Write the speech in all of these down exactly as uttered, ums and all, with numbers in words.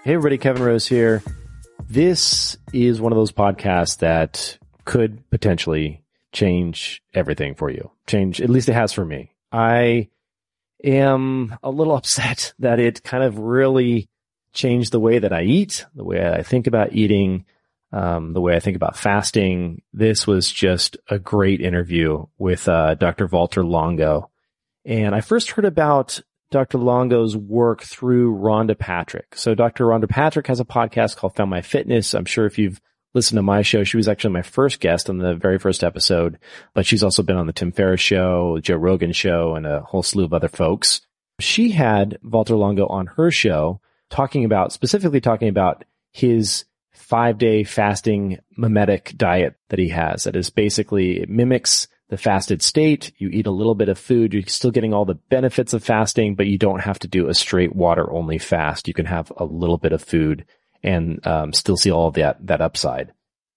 Hey everybody, Kevin Rose here. This is one of those podcasts that could potentially change everything for you. Change, at least it has for me. I am a little upset that it kind of really changed the way that I eat, the way I think about eating, um, the way I think about fasting. This was just a great interview with uh, Doctor Valter Longo. And I first heard about Doctor Longo's work through Rhonda Patrick. So Doctor Rhonda Patrick has a podcast called Found My Fitness. I'm sure if you've listened to my show, she was actually my first guest on the very first episode, but she's also been on the Tim Ferriss show, Joe Rogan show, and a whole slew of other folks. She had Valter Longo on her show talking about, specifically talking about his five-day fasting mimetic diet that he has. That is basically, it mimics the fasted state. You eat a little bit of food. You're still getting all the benefits of fasting, but you don't have to do a straight water-only fast. You can have a little bit of food and um, still see all of that, that upside.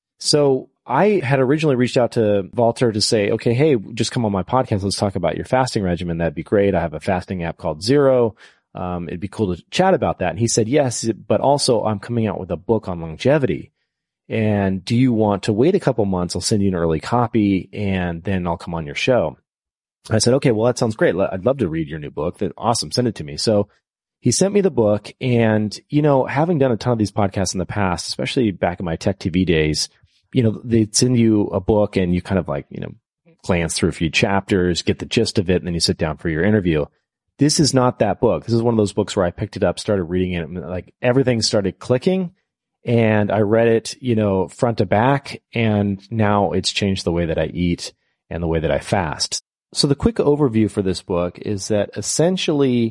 So I had originally reached out to Valter to say, okay, hey, just come on my podcast. Let's talk about your fasting regimen. That'd be great. I have a fasting app called Zero. Um, it'd be cool to chat about that. And he said, yes, but also I'm coming out with a book on longevity. And do you want to wait a couple months? I'll send you an early copy and then I'll come on your show. I said, okay, well, that sounds great. I'd love to read your new book. That awesome. Send it to me. So he sent me the book. And, you know, having done a ton of these podcasts in the past, especially back in my Tech T V days, you know, they'd send you a book and you kind of like, you know, glance through a few chapters, get the gist of it, and then you sit down for your interview. This is not that book. This is one of those books where I picked it up, started reading it, and like everything started clicking. And I read it, you know, front to back, and now it's changed the way that I eat and the way that I fast. So the quick overview for this book is that essentially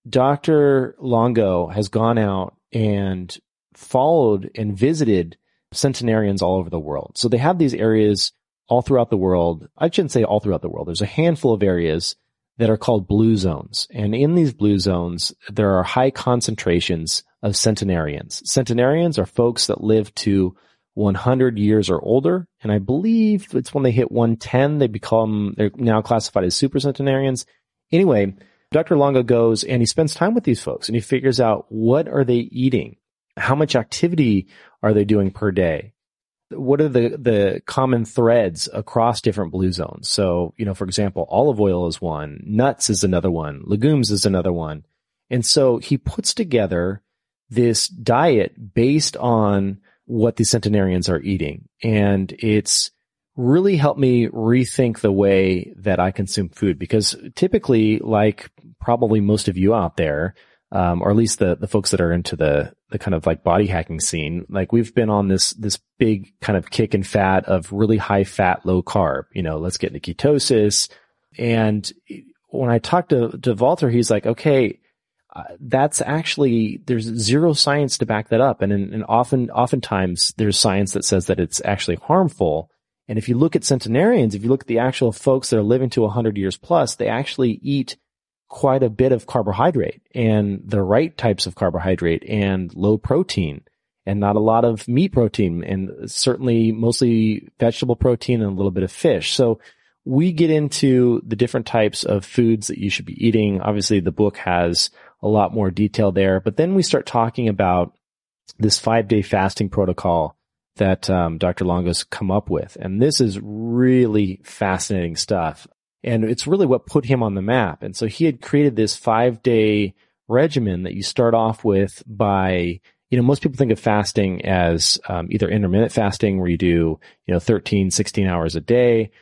Doctor Longo has gone out and followed and visited centenarians all over the world. So they have these areas all throughout the world. I shouldn't say all throughout the world. There's a handful of areas that are called blue zones. And in these blue zones, there are high concentrations of centenarians. Centenarians are folks that live to one hundred years or older. And I believe it's when they hit one ten, they become, they're now classified as super centenarians. Anyway, Doctor Longo goes and he spends time with these folks and he figures out what are they eating? How much activity are they doing per day? What are the, the common threads across different blue zones? So, you know, for example, olive oil is one, nuts is another one, legumes is another one. And so he puts together this diet based on what the centenarians are eating. And it's really helped me rethink the way that I consume food, because typically, like probably most of you out there, Um, or at least the, the folks that are into the, the kind of like body hacking scene, like we've been on this, this big kind of kick and fat of really high fat, low carb, you know, let's get into ketosis. And when I talked to, to Valter, he's like, okay, uh, that's actually, there's zero science to back that up. And, and often, oftentimes there's science that says that it's actually harmful. And if you look at centenarians, if you look at the actual folks that are living to one hundred years plus, they actually eat quite a bit of carbohydrate and the right types of carbohydrate and low protein and not a lot of meat protein and certainly mostly vegetable protein and a little bit of fish. So we get into the different types of foods that you should be eating. Obviously the book has a lot more detail there, but then we start talking about this five day fasting protocol that um, Doctor Longo's come up with. And this is really fascinating stuff. And it's really what put him on the map. And so he had created this five day regimen that you start off with by, you know, most people think of fasting as um, either intermittent fasting where you do, you know, thirteen, sixteen hours a day,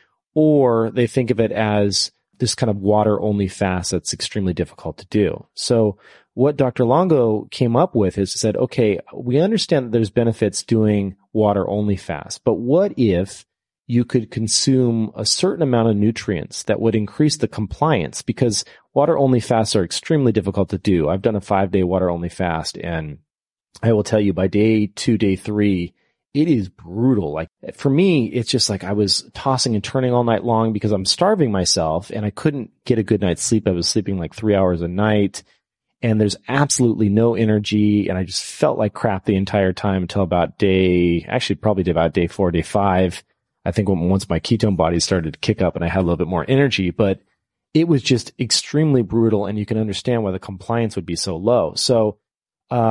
or they think of it as this kind of water only fast that's extremely difficult to do. So what Doctor Longo came up with is said, okay, we understand that there's benefits doing water only fast, but what if you could consume a certain amount of nutrients that would increase the compliance, because water-only fasts are extremely difficult to do. I've done a five-day water-only fast, and I will tell you by day two, day three, it is brutal. Like for me, it's just like I was tossing and turning all night long because I'm starving myself, and I couldn't get a good night's sleep. I was sleeping like three hours a night, and there's absolutely no energy, and I just felt like crap the entire time until about day, actually probably about day four, day five. I think when, once my ketone body started to kick up and I had a little bit more energy, but it was just extremely brutal, and you can understand why the compliance would be so low. So, um,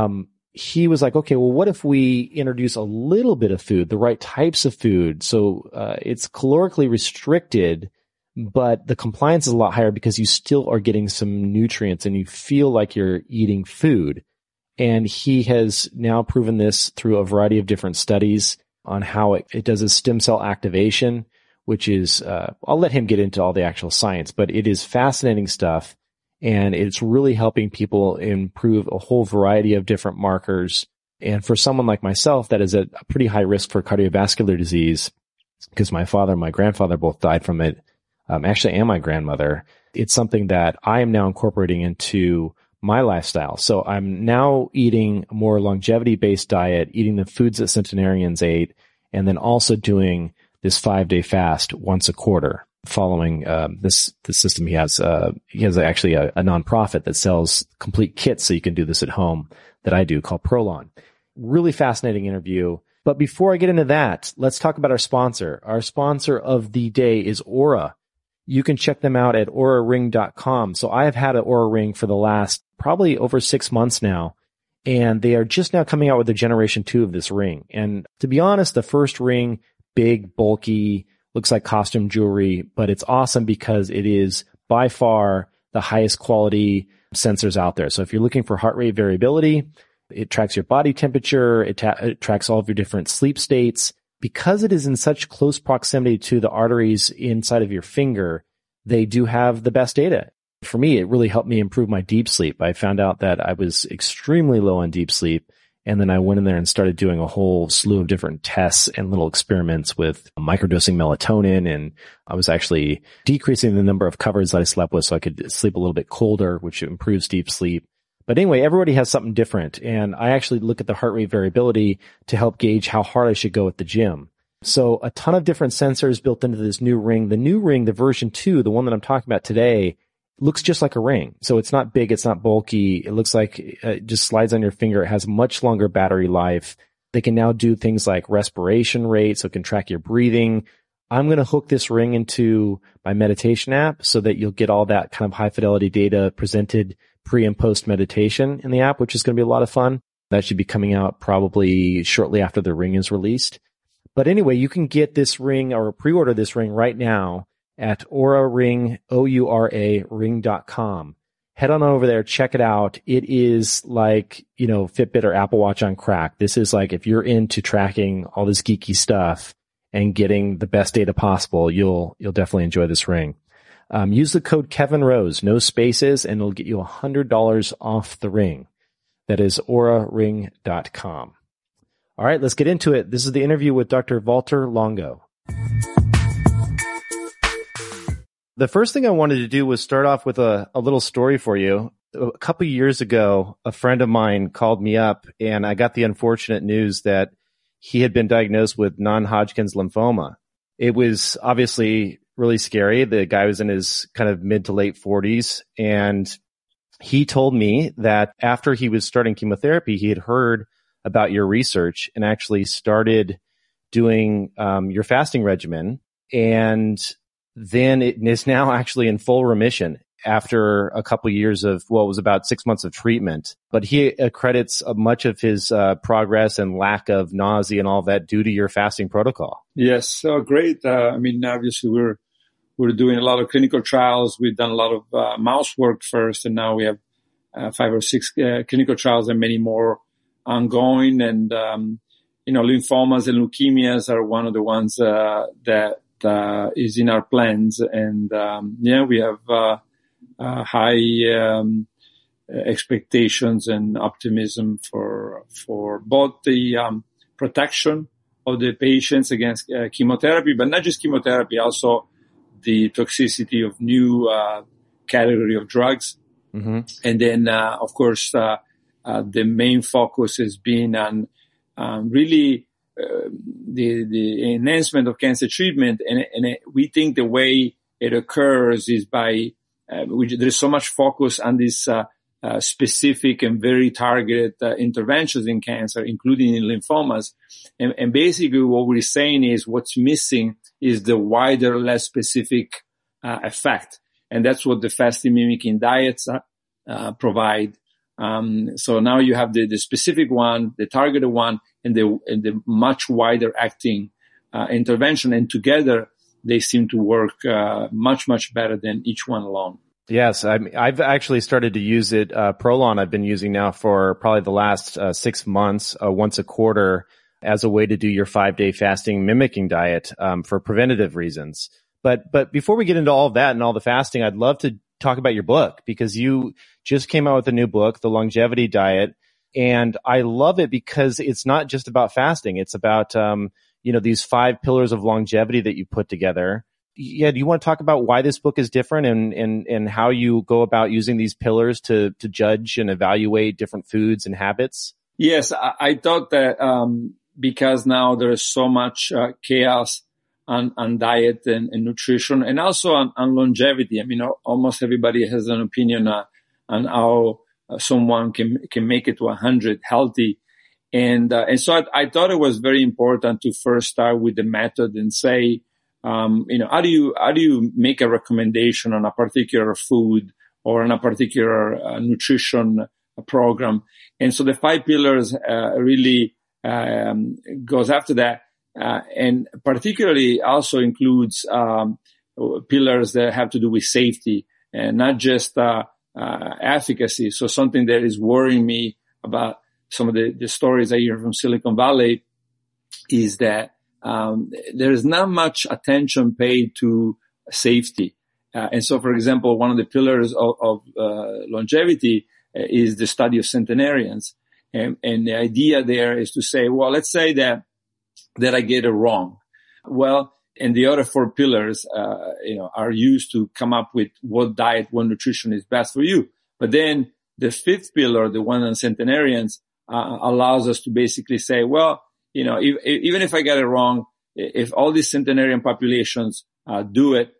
he was like, okay, well, what if we introduce a little bit of food, the right types of food? So uh, it's calorically restricted, but the compliance is a lot higher because you still are getting some nutrients and you feel like you're eating food. And he has now proven this through a variety of different studies on how it, it does a stem cell activation, which is, uh, I'll let him get into all the actual science, but it is fascinating stuff. And it's really helping people improve a whole variety of different markers. And for someone like myself, that is at a pretty high risk for cardiovascular disease, because my father and my grandfather both died from it, um, actually, and my grandmother. It's something that I am now incorporating into my lifestyle. So I'm now eating a more longevity-based diet, eating the foods that centenarians ate, and then also doing this five-day fast once a quarter. Following um, this the system he has, uh, he has actually a, a nonprofit that sells complete kits so you can do this at home that I do called Prolon. Really fascinating interview. But before I get into that, let's talk about our sponsor. Our sponsor of the day is Oura. You can check them out at Oura Ring dot com. So I have had an Oura Ring for the last probably over six months now, and they are just now coming out with the generation two of this ring. And to be honest, the first ring, big, bulky, looks like costume jewelry, but it's awesome because it is by far the highest quality sensors out there. So if you're looking for heart rate variability, it tracks your body temperature, it, ta- it tracks all of your different sleep states. Because it is in such close proximity to the arteries inside of your finger, they do have the best data. For me, it really helped me improve my deep sleep. I found out that I was extremely low on deep sleep. And then I went in there and started doing a whole slew of different tests and little experiments with microdosing melatonin. And I was actually decreasing the number of covers that I slept with so I could sleep a little bit colder, which improves deep sleep. But anyway, everybody has something different. And I actually look at the heart rate variability to help gauge how hard I should go at the gym. So a ton of different sensors built into this new ring. The new ring, the version two, the one that I'm talking about today, looks just like a ring. So it's not big. It's not bulky. It looks like it just slides on your finger. It has much longer battery life. They can now do things like respiration rate, so it can track your breathing. I'm going to hook this ring into my meditation app so that you'll get all that kind of high fidelity data presented pre and post meditation in the app, which is going to be a lot of fun. That should be coming out probably shortly after the ring is released. But anyway, you can get this ring or pre-order this ring right now at Oura Ring, O U R A, ring dot com. Head on over there, check it out. It is like, you know, Fitbit or Apple Watch on crack. This is like, if you're into tracking all this geeky stuff and getting the best data possible, you'll, you'll definitely enjoy this ring. Um, use the code Kevin Rose, no spaces, and it'll get you one hundred dollars off the ring. That is Oura Ring dot com. All right, let's get into it. This is the interview with Doctor Valter Longo. The first thing I wanted to do was start off with a, a little story for you. A couple of years ago, a friend of mine called me up, and I got the unfortunate news that he had been diagnosed with non-Hodgkin's lymphoma. It was obviously really scary. The guy was in his kind of mid to late forties, and he told me that after he was starting chemotherapy, he had heard about your research and actually started doing um, your fasting regimen, and then it is now actually in full remission after a couple of years of, well, it was about six months of treatment. But he accredits much of his uh, progress and lack of nausea and all that due to your fasting protocol. Yes, oh, great. Uh, I mean, obviously, we're we're doing a lot of clinical trials. We've done a lot of uh, mouse work first, and now we have uh, five or six uh, clinical trials and many more ongoing. And, um, you know, lymphomas and leukemias are one of the ones uh, that uh, is in our plans. And, um, yeah, we have uh, uh, high um, expectations and optimism for for both the um, protection of the patients against uh, chemotherapy, but not just chemotherapy, also the toxicity of new uh, category of drugs. Mm-hmm. And then, uh, of course, uh, uh, the main focus has been on um, really uh, the, the enhancement of cancer treatment. And, and it, we think the way it occurs is by, uh, we, there's so much focus on this uh, uh, specific and very targeted uh, interventions in cancer, including in lymphomas. And, and basically what we're saying is what's missing is the wider, less specific uh, effect. And that's what the fasting mimicking diets uh, uh, provide. Um, so now you have the, the specific one, the targeted one, and the, and the much wider acting uh, intervention. And together, they seem to work uh, much, much better than each one alone. Yes, I'm, I've actually started to use it. Uh, Prolon I've been using now for probably the last uh, six months, uh, once a quarter, as a way to do your five-day fasting mimicking diet um, for preventative reasons. But but before we get into all of that and all the fasting, I'd love to talk about your book, because you just came out with a new book, The Longevity Diet, and I love it because it's not just about fasting. It's about um, you know these five pillars of longevity that you put together. Yeah, do you want to talk about why this book is different and and and how you go about using these pillars to to judge and evaluate different foods and habits? Yes, I, I thought that um, because now there is so much uh, chaos on, on diet and, and nutrition, and also on, on longevity. I mean, almost everybody has an opinion uh, on how uh, someone can can make it to one hundred healthy, and uh, and so I, I thought it was very important to first start with the method and say, Um, you know, how do you, how do you make a recommendation on a particular food or on a particular uh, nutrition program? And so the five pillars, uh, really, um, goes after that. Uh, and particularly also includes, um, pillars that have to do with safety and not just, uh, uh, efficacy. So something that is worrying me about some of the, the stories I hear from Silicon Valley is that Um, there is not much attention paid to safety. Uh, and so, for example, one of the pillars of, of uh, longevity is the study of centenarians. And, and the idea there is to say, well, let's say that, that I get it wrong. Well, and the other four pillars, uh, you know, are used to come up with what diet, what nutrition is best for you. But then the fifth pillar, the one on centenarians, uh, allows us to basically say, well, you know, if, even if I get it wrong, if all these centenarian populations uh, do it,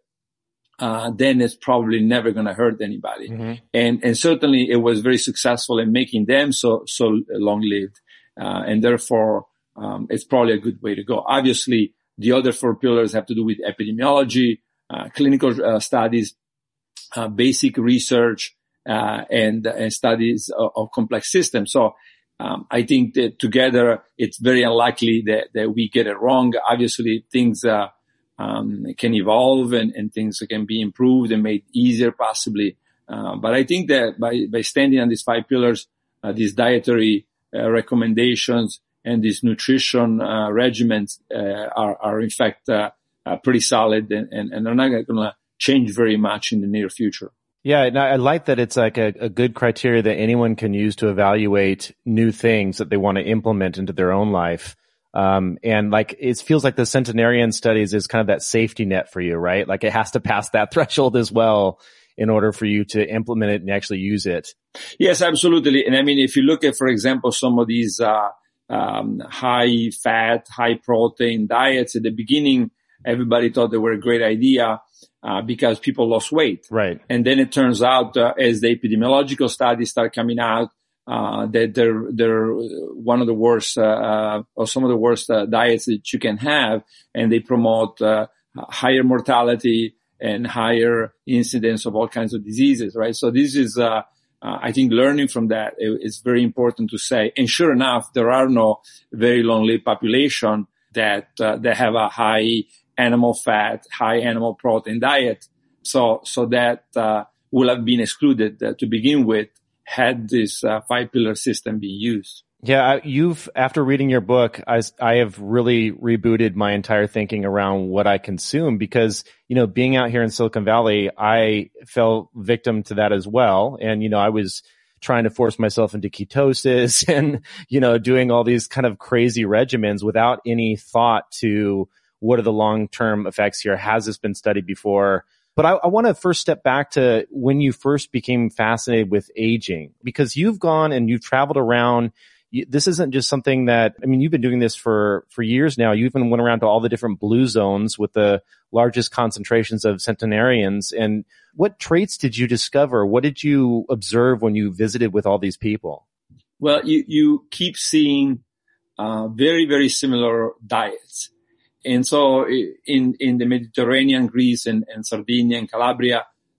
uh, then it's probably never going to hurt anybody. Mm-hmm. And and certainly it was very successful in making them so so long lived, uh, and therefore um, it's probably a good way to go. Obviously, the other four pillars have to do with epidemiology, uh, clinical uh, studies, uh, basic research, uh, and, and studies of, of complex systems. So. Um, I think that together it's very unlikely that, that we get it wrong. Obviously, things uh, um, can evolve and, and things can be improved and made easier, possibly. Uh, but I think that by, by standing on these five pillars, uh, these dietary uh, recommendations and these nutrition uh, regimens uh, are, are in fact uh, uh, pretty solid, and, and, and they're not going to change very much in the near future. Yeah, and I like that it's like a, a good criteria that anyone can use to evaluate new things that they want to implement into their own life. Um, and like, it feels like the centenarian studies is kind of that safety net for you, right? Like it has to pass that threshold as well in order for you to implement it and actually use it. Yes, absolutely. And I mean, if you look at, for example, some of these, uh, um, high fat, high protein diets at the beginning, everybody thought they were a great idea. Uh, because people lost weight. Right. And then it turns out, uh, as the epidemiological studies start coming out, uh, that they're, they're one of the worst, uh, or some of the worst uh, diets that you can have. And they promote, uh, higher mortality and higher incidence of all kinds of diseases, right? So this is, uh, uh I think learning from that is very important to say. And sure enough, there are no very long-lived population that, uh, that have a high animal fat, high animal protein diet. So, so that, uh, will have been excluded uh, to begin with had this uh, five pillar system been used. Yeah, you've, after reading your book, I, I have really rebooted my entire thinking around what I consume because, you know, being out here in Silicon Valley, I fell victim to that as well. And, you know, I was trying to force myself into ketosis and, you know, doing all these kind of crazy regimens without any thought to what are the long-term effects here? Has this been studied before? But I, I want to first step back to when you first became fascinated with aging, because you've gone and you've traveled around. You, this isn't just something that, I mean, you've been doing this for, for years now. You even went around to all the different blue zones with the largest concentrations of centenarians. And what traits did you discover? What did you observe when you visited with all these people? Well, you, you keep seeing uh, very, very similar diets. And so in, in the Mediterranean, Greece and, and Sardinia and Calabria,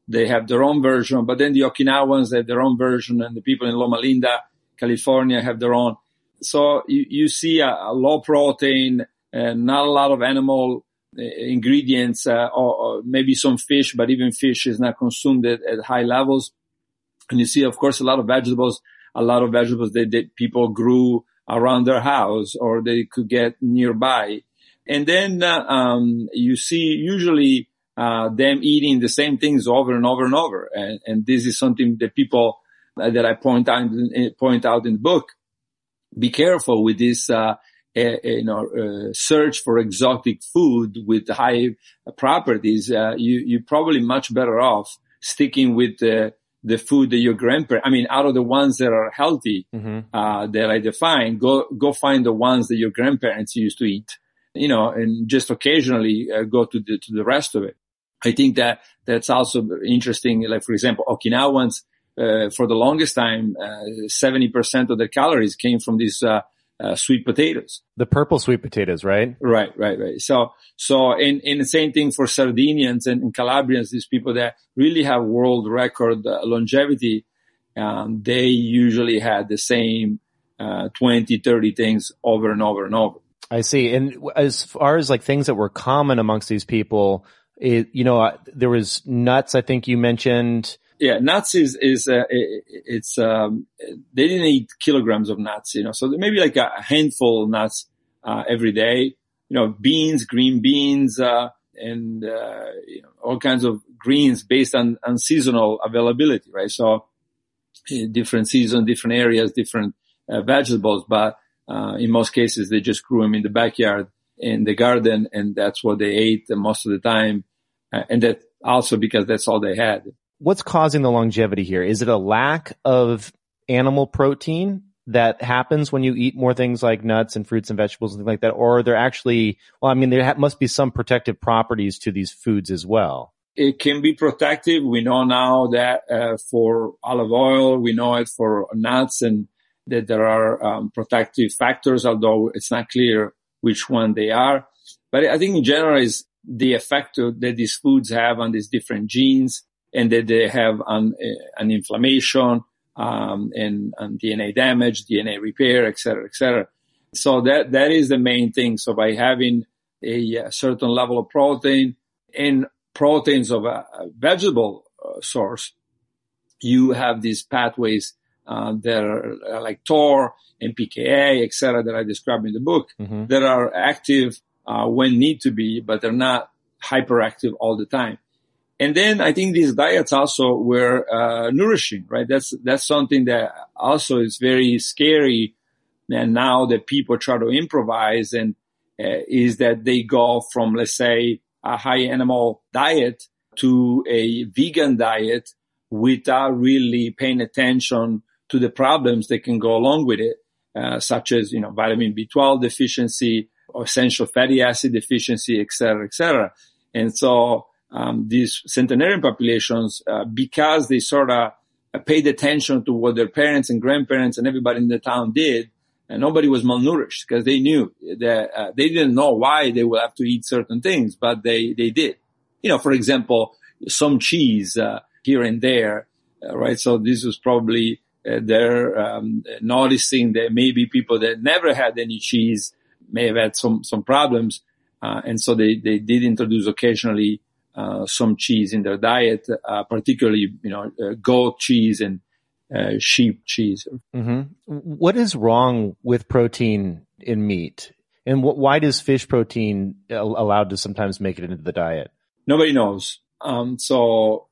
they have their own version, but then the Okinawans have their own version, and the people in Loma Linda, California, have their own. So you, you see a, a low protein, and not a lot of animal uh, ingredients, uh, or, or maybe some fish, but even fish is not consumed at, at high levels. And you see, of course, a lot of vegetables, a lot of vegetables that, that people grew around their house or they could get nearby. And then uh, um, you see usually uh, them eating the same things over and over and over. And, and this is something that people uh, that I point out, point out in the book. Be careful with this, uh, uh, you know, uh, search for exotic food with high properties. Uh, you, you're probably much better off sticking with the, the food that your grandparents, I mean, out of the ones that are healthy, mm-hmm. uh, that I define, go, go find the ones that your grandparents used to eat, you know, and just occasionally uh, go to the, to the rest of it. I think that that's also interesting. Like, for example, Okinawans, Uh, for the longest time, uh, seventy percent of their calories came from these, uh, uh, sweet potatoes. The purple sweet potatoes, right? Right, right, right. So, so, and, and the same thing for Sardinians and, and Calabrians, these people that really have world record uh, longevity, um, they usually had the same, uh, twenty, thirty things over and over and over. I see. And as far as like things that were common amongst these people, it, you know, uh, there was nuts, I think you mentioned. Yeah, nuts is, is, uh, it, it's, um, they didn't eat kilograms of nuts, you know, so maybe like a handful of nuts, uh, every day, you know, beans, green beans, uh, and, uh, you know, all kinds of greens based on, on seasonal availability, right? So uh, different season, different areas, different uh, vegetables, but, uh, in most cases, they just grew them in the backyard, in the garden, and that's what they ate most of the time. Uh, and that also because that's all they had. What's causing the longevity here? Is it a lack of animal protein that happens when you eat more things like nuts and fruits and vegetables and things like that? Or are there actually, well, I mean, there ha- must be some protective properties to these foods as well. It can be protective. We know now that uh, for olive oil, we know it for nuts, and that there are um, protective factors, although it's not clear which one they are. But I think in general is the effect that these foods have on these different genes, and that they have an, an inflammation, um, and, and D N A damage, D N A repair, et cetera, et cetera. So that, that is the main thing. So by having a, a certain level of protein and proteins of a, a vegetable uh, source, you have these pathways, uh, that are, are like T O R and P K A, et cetera, that I describe in the book, mm-hmm. that are active, uh, when need to be, but they're not hyperactive all the time. And then I think these diets also were, uh, nourishing, right? That's, that's something that also is very scary. And now that people try to improvise, and, uh, is that they go from, let's say, a high animal diet to a vegan diet without really paying attention to the problems that can go along with it, uh, such as, you know, vitamin B twelve deficiency or essential fatty acid deficiency, et cetera, et cetera. And so, Um, these centenarian populations, uh, because they sort of uh, paid attention to what their parents and grandparents and everybody in the town did, and nobody was malnourished because they knew that uh, they didn't know why they would have to eat certain things, but they, they did. You know, for example, some cheese, uh, here and there, uh, right? So this was probably, uh, they're, um, noticing that maybe people that never had any cheese may have had some, some problems. Uh, and so they, they did introduce occasionally Uh, some cheese in their diet, uh, particularly, you know, uh, goat cheese and uh, sheep cheese. Mm-hmm. What is wrong with protein in meat? And wh- why does fish protein al- allowed to sometimes make it into the diet? Nobody knows. Um, so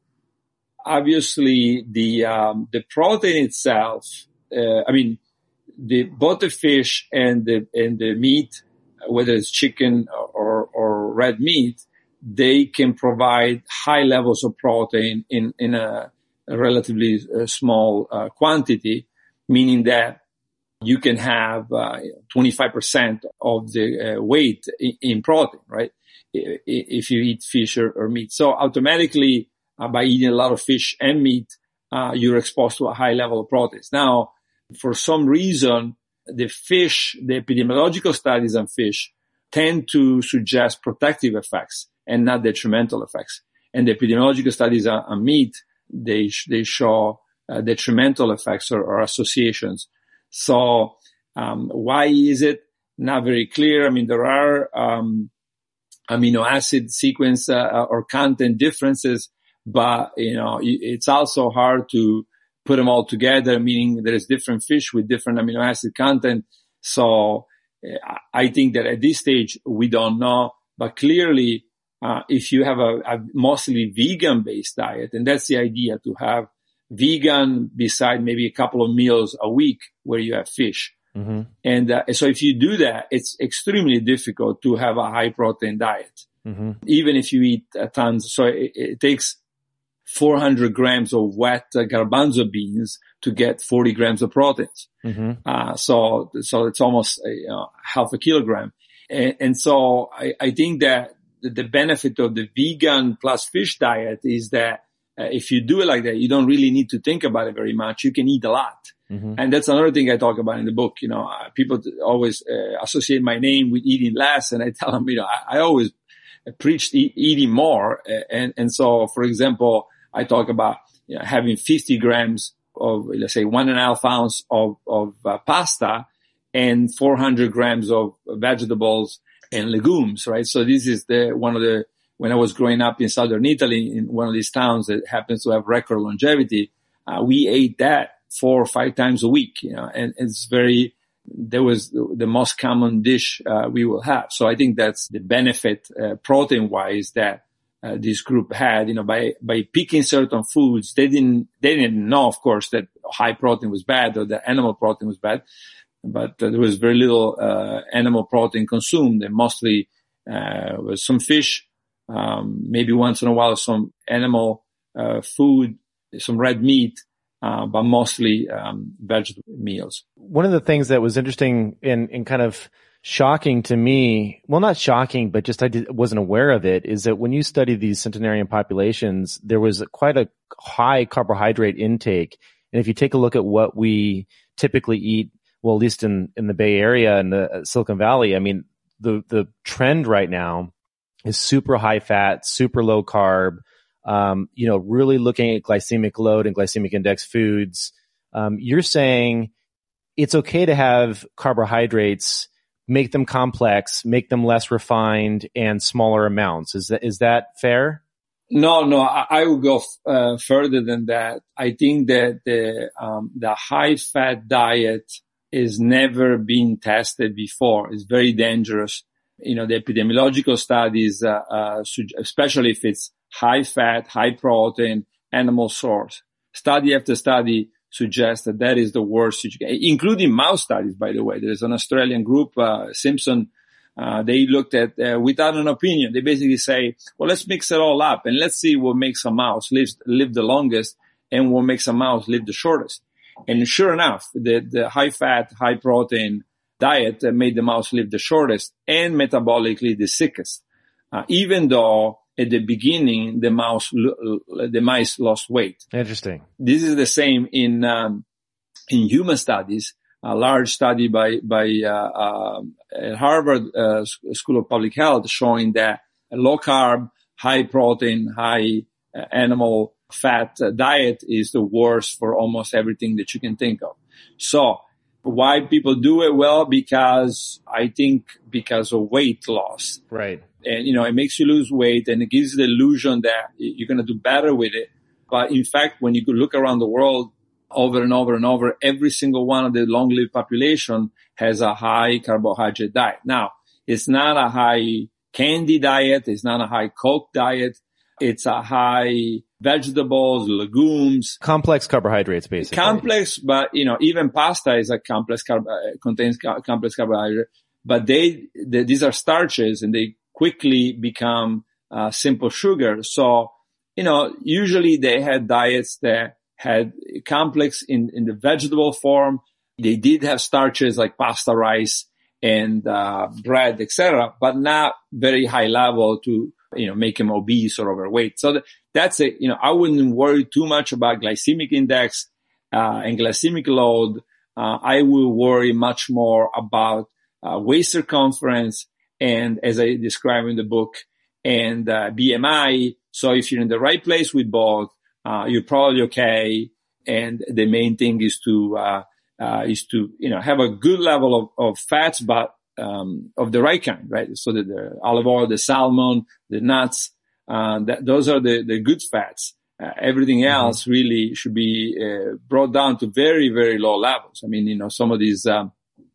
obviously the, um, the protein itself, uh, I mean, the, both the fish and the, and the meat, whether it's chicken or, or red meat, they can provide high levels of protein in, in a, a relatively uh, small uh, quantity, meaning that you can have uh, twenty-five percent of the uh, weight in, in protein, right? If you eat fish or, or meat. So automatically, uh, by eating a lot of fish and meat, uh, you're exposed to a high level of proteins. Now, for some reason, the fish, the epidemiological studies on fish tend to suggest protective effects and not detrimental effects. And the epidemiological studies on, on meat, they, they show uh, detrimental effects or, or associations. So, um, why is it? Not very clear. I mean, there are, um, amino acid sequence, uh, or content differences, but, you know, it's also hard to put them all together, meaning there is different fish with different amino acid content. So I think that at this stage, we don't know, but clearly, uh, if you have a, a mostly vegan based diet, and that's the idea, to have vegan beside maybe a couple of meals a week where you have fish. Mm-hmm. And uh, so if you do that, it's extremely difficult to have a high protein diet, mm-hmm. even if you eat uh, tons. So it, it takes four hundred grams of wet uh, garbanzo beans to get forty grams of proteins. Mm-hmm. Uh, so, so it's almost a, you know, half a kilogram. And, and so I, I think that the, the benefit of the vegan plus fish diet is that uh, if you do it like that, you don't really need to think about it very much. You can eat a lot. Mm-hmm. And that's another thing I talk about in the book. You know, uh, people always uh, associate my name with eating less. And I tell them, you know, I, I always preached e- eating more. And, and so, for example, I talk about, you know, having fifty grams of, let's say, one and a half ounce of, of uh, pasta and four hundred grams of vegetables and legumes, right? So this is the, one of the, when I was growing up in southern Italy, in one of these towns that happens to have record longevity, uh, we ate that four or five times a week, you know, and it's very, that was the, the most common dish, uh, we will have. So I think that's the benefit, uh, protein wise that, uh, this group had, you know, by, by picking certain foods. They didn't, they didn't know, of course, that high protein was bad or that animal protein was bad, but uh, there was very little, uh, animal protein consumed, and mostly, uh, was some fish, um, maybe once in a while some animal, uh, food, some red meat. Uh, but mostly um, vegetable meals. One of the things that was interesting and, and kind of shocking to me, well, not shocking, but just I did, wasn't aware of it, is that when you study these centenarian populations, there was quite a high carbohydrate intake. And if you take a look at what we typically eat, well, at least in, in the Bay Area and the Silicon Valley, I mean, the, the trend right now is super high fat, super low carb. Um, you know, really looking at glycemic load and glycemic index foods. Um, you're saying it's okay to have carbohydrates, make them complex, make them less refined and smaller amounts. Is that, is that fair? No, no, I, I would go uh, further than that. I think that the, um, the high fat diet is never been tested before. It's very dangerous. You know, the epidemiological studies, uh, uh, especially if it's high fat, high protein, animal source. Study after study suggests that that is the worst, including mouse studies, by the way. There's an Australian group, uh, Simpson, uh, they looked at, uh, without an opinion. They basically say, well, let's mix it all up and let's see what makes a mouse live, live the longest and what makes a mouse live the shortest. And sure enough, the, the high fat, high protein diet made the mouse live the shortest and metabolically the sickest, uh, even though at the beginning, the mouse, the mice lost weight. Interesting. This is the same in, um, in human studies. A large study by, by, uh, uh at Harvard, uh, School of Public Health showing that a low carb, high protein, high uh, animal fat uh, diet is the worst for almost everything that you can think of. So why people do it? Well, because I think because of weight loss. Right. And, you know, it makes you lose weight and it gives you the illusion that you're going to do better with it. But in fact, when you look around the world over and over and over, every single one of the long-lived population has a high carbohydrate diet. Now, it's not a high candy diet. It's not a high Coke diet. It's a high vegetables, legumes. Complex carbohydrates, basically. Complex, but, you know, even pasta is a complex carb, uh, contains ca- complex carbohydrate. But they, they, these are starches and they quickly become uh, simple sugar. So, you know, usually they had diets that had complex in, in the vegetable form. They did have starches like pasta, rice, and uh, bread, et cetera, but not very high level to, you know, make them obese or overweight. So th- that's it. You know, I wouldn't worry too much about glycemic index uh, and glycemic load. Uh, I will worry much more about uh, waist circumference. And as I describe in the book, and uh, B M I. So if you're in the right place with both, uh, you're probably okay. And the main thing is to, uh, uh, is to, you know, have a good level of, of fats, but, um, of the right kind, right? So that the olive oil, the salmon, the nuts, uh, that, those are the, the good fats. Uh, everything else mm-hmm. really should be, uh, brought down to very, very low levels. I mean, you know, some of these, um,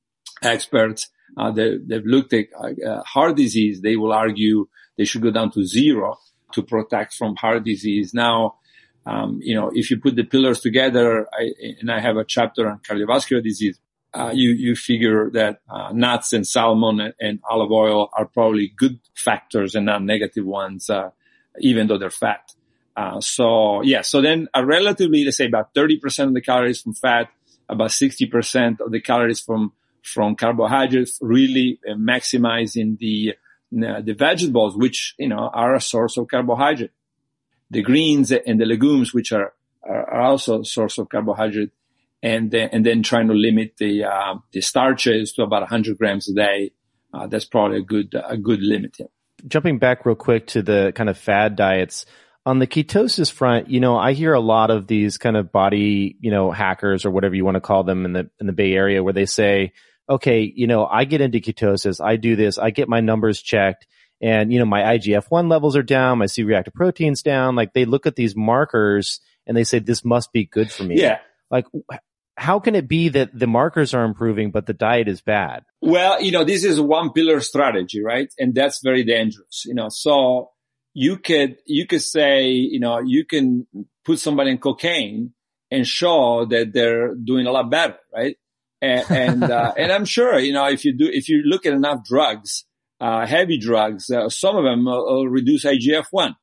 experts, uh, they, they've looked at uh, heart disease. They will argue they should go down to zero to protect from heart disease. Now, Um, you know, if you put the pillars together, I, and I have a chapter on cardiovascular disease, uh, you, you figure that, uh, nuts and salmon and, and olive oil are probably good factors and not negative ones, uh, even though they're fat. Uh, so yeah, so then a relatively, let's say about thirty percent of the calories from fat, about sixty percent of the calories from, from carbohydrates, really uh, maximizing the, uh, the vegetables, which, you know, are a source of carbohydrate. The greens and the legumes, which are, are also a source of carbohydrate, and then, and then trying to limit the, uh, the starches to about one hundred grams a day. Uh, that's probably a good, a good limit. Yeah. Jumping back real quick to the kind of fad diets on the ketosis front, you know, I hear a lot of these kind of body, you know, hackers or whatever you want to call them in the, in the Bay Area where they say, okay, you know, I get into ketosis, I do this, I get my numbers checked. And, you know, my I G F one levels are down, my C-reactive protein's down. Like they look at these markers and they say, this must be good for me. Yeah. Like, how can it be that the markers are improving, but the diet is bad? Well, you know, this is a one pillar strategy, right? And that's very dangerous, you know, so you could, you could say, you know, you can put somebody in cocaine and show that they're doing a lot better, right? And, and, uh, and I'm sure, you know, if you do, if you look at enough drugs, Uh, heavy drugs, uh, some of them will, will reduce I G F one.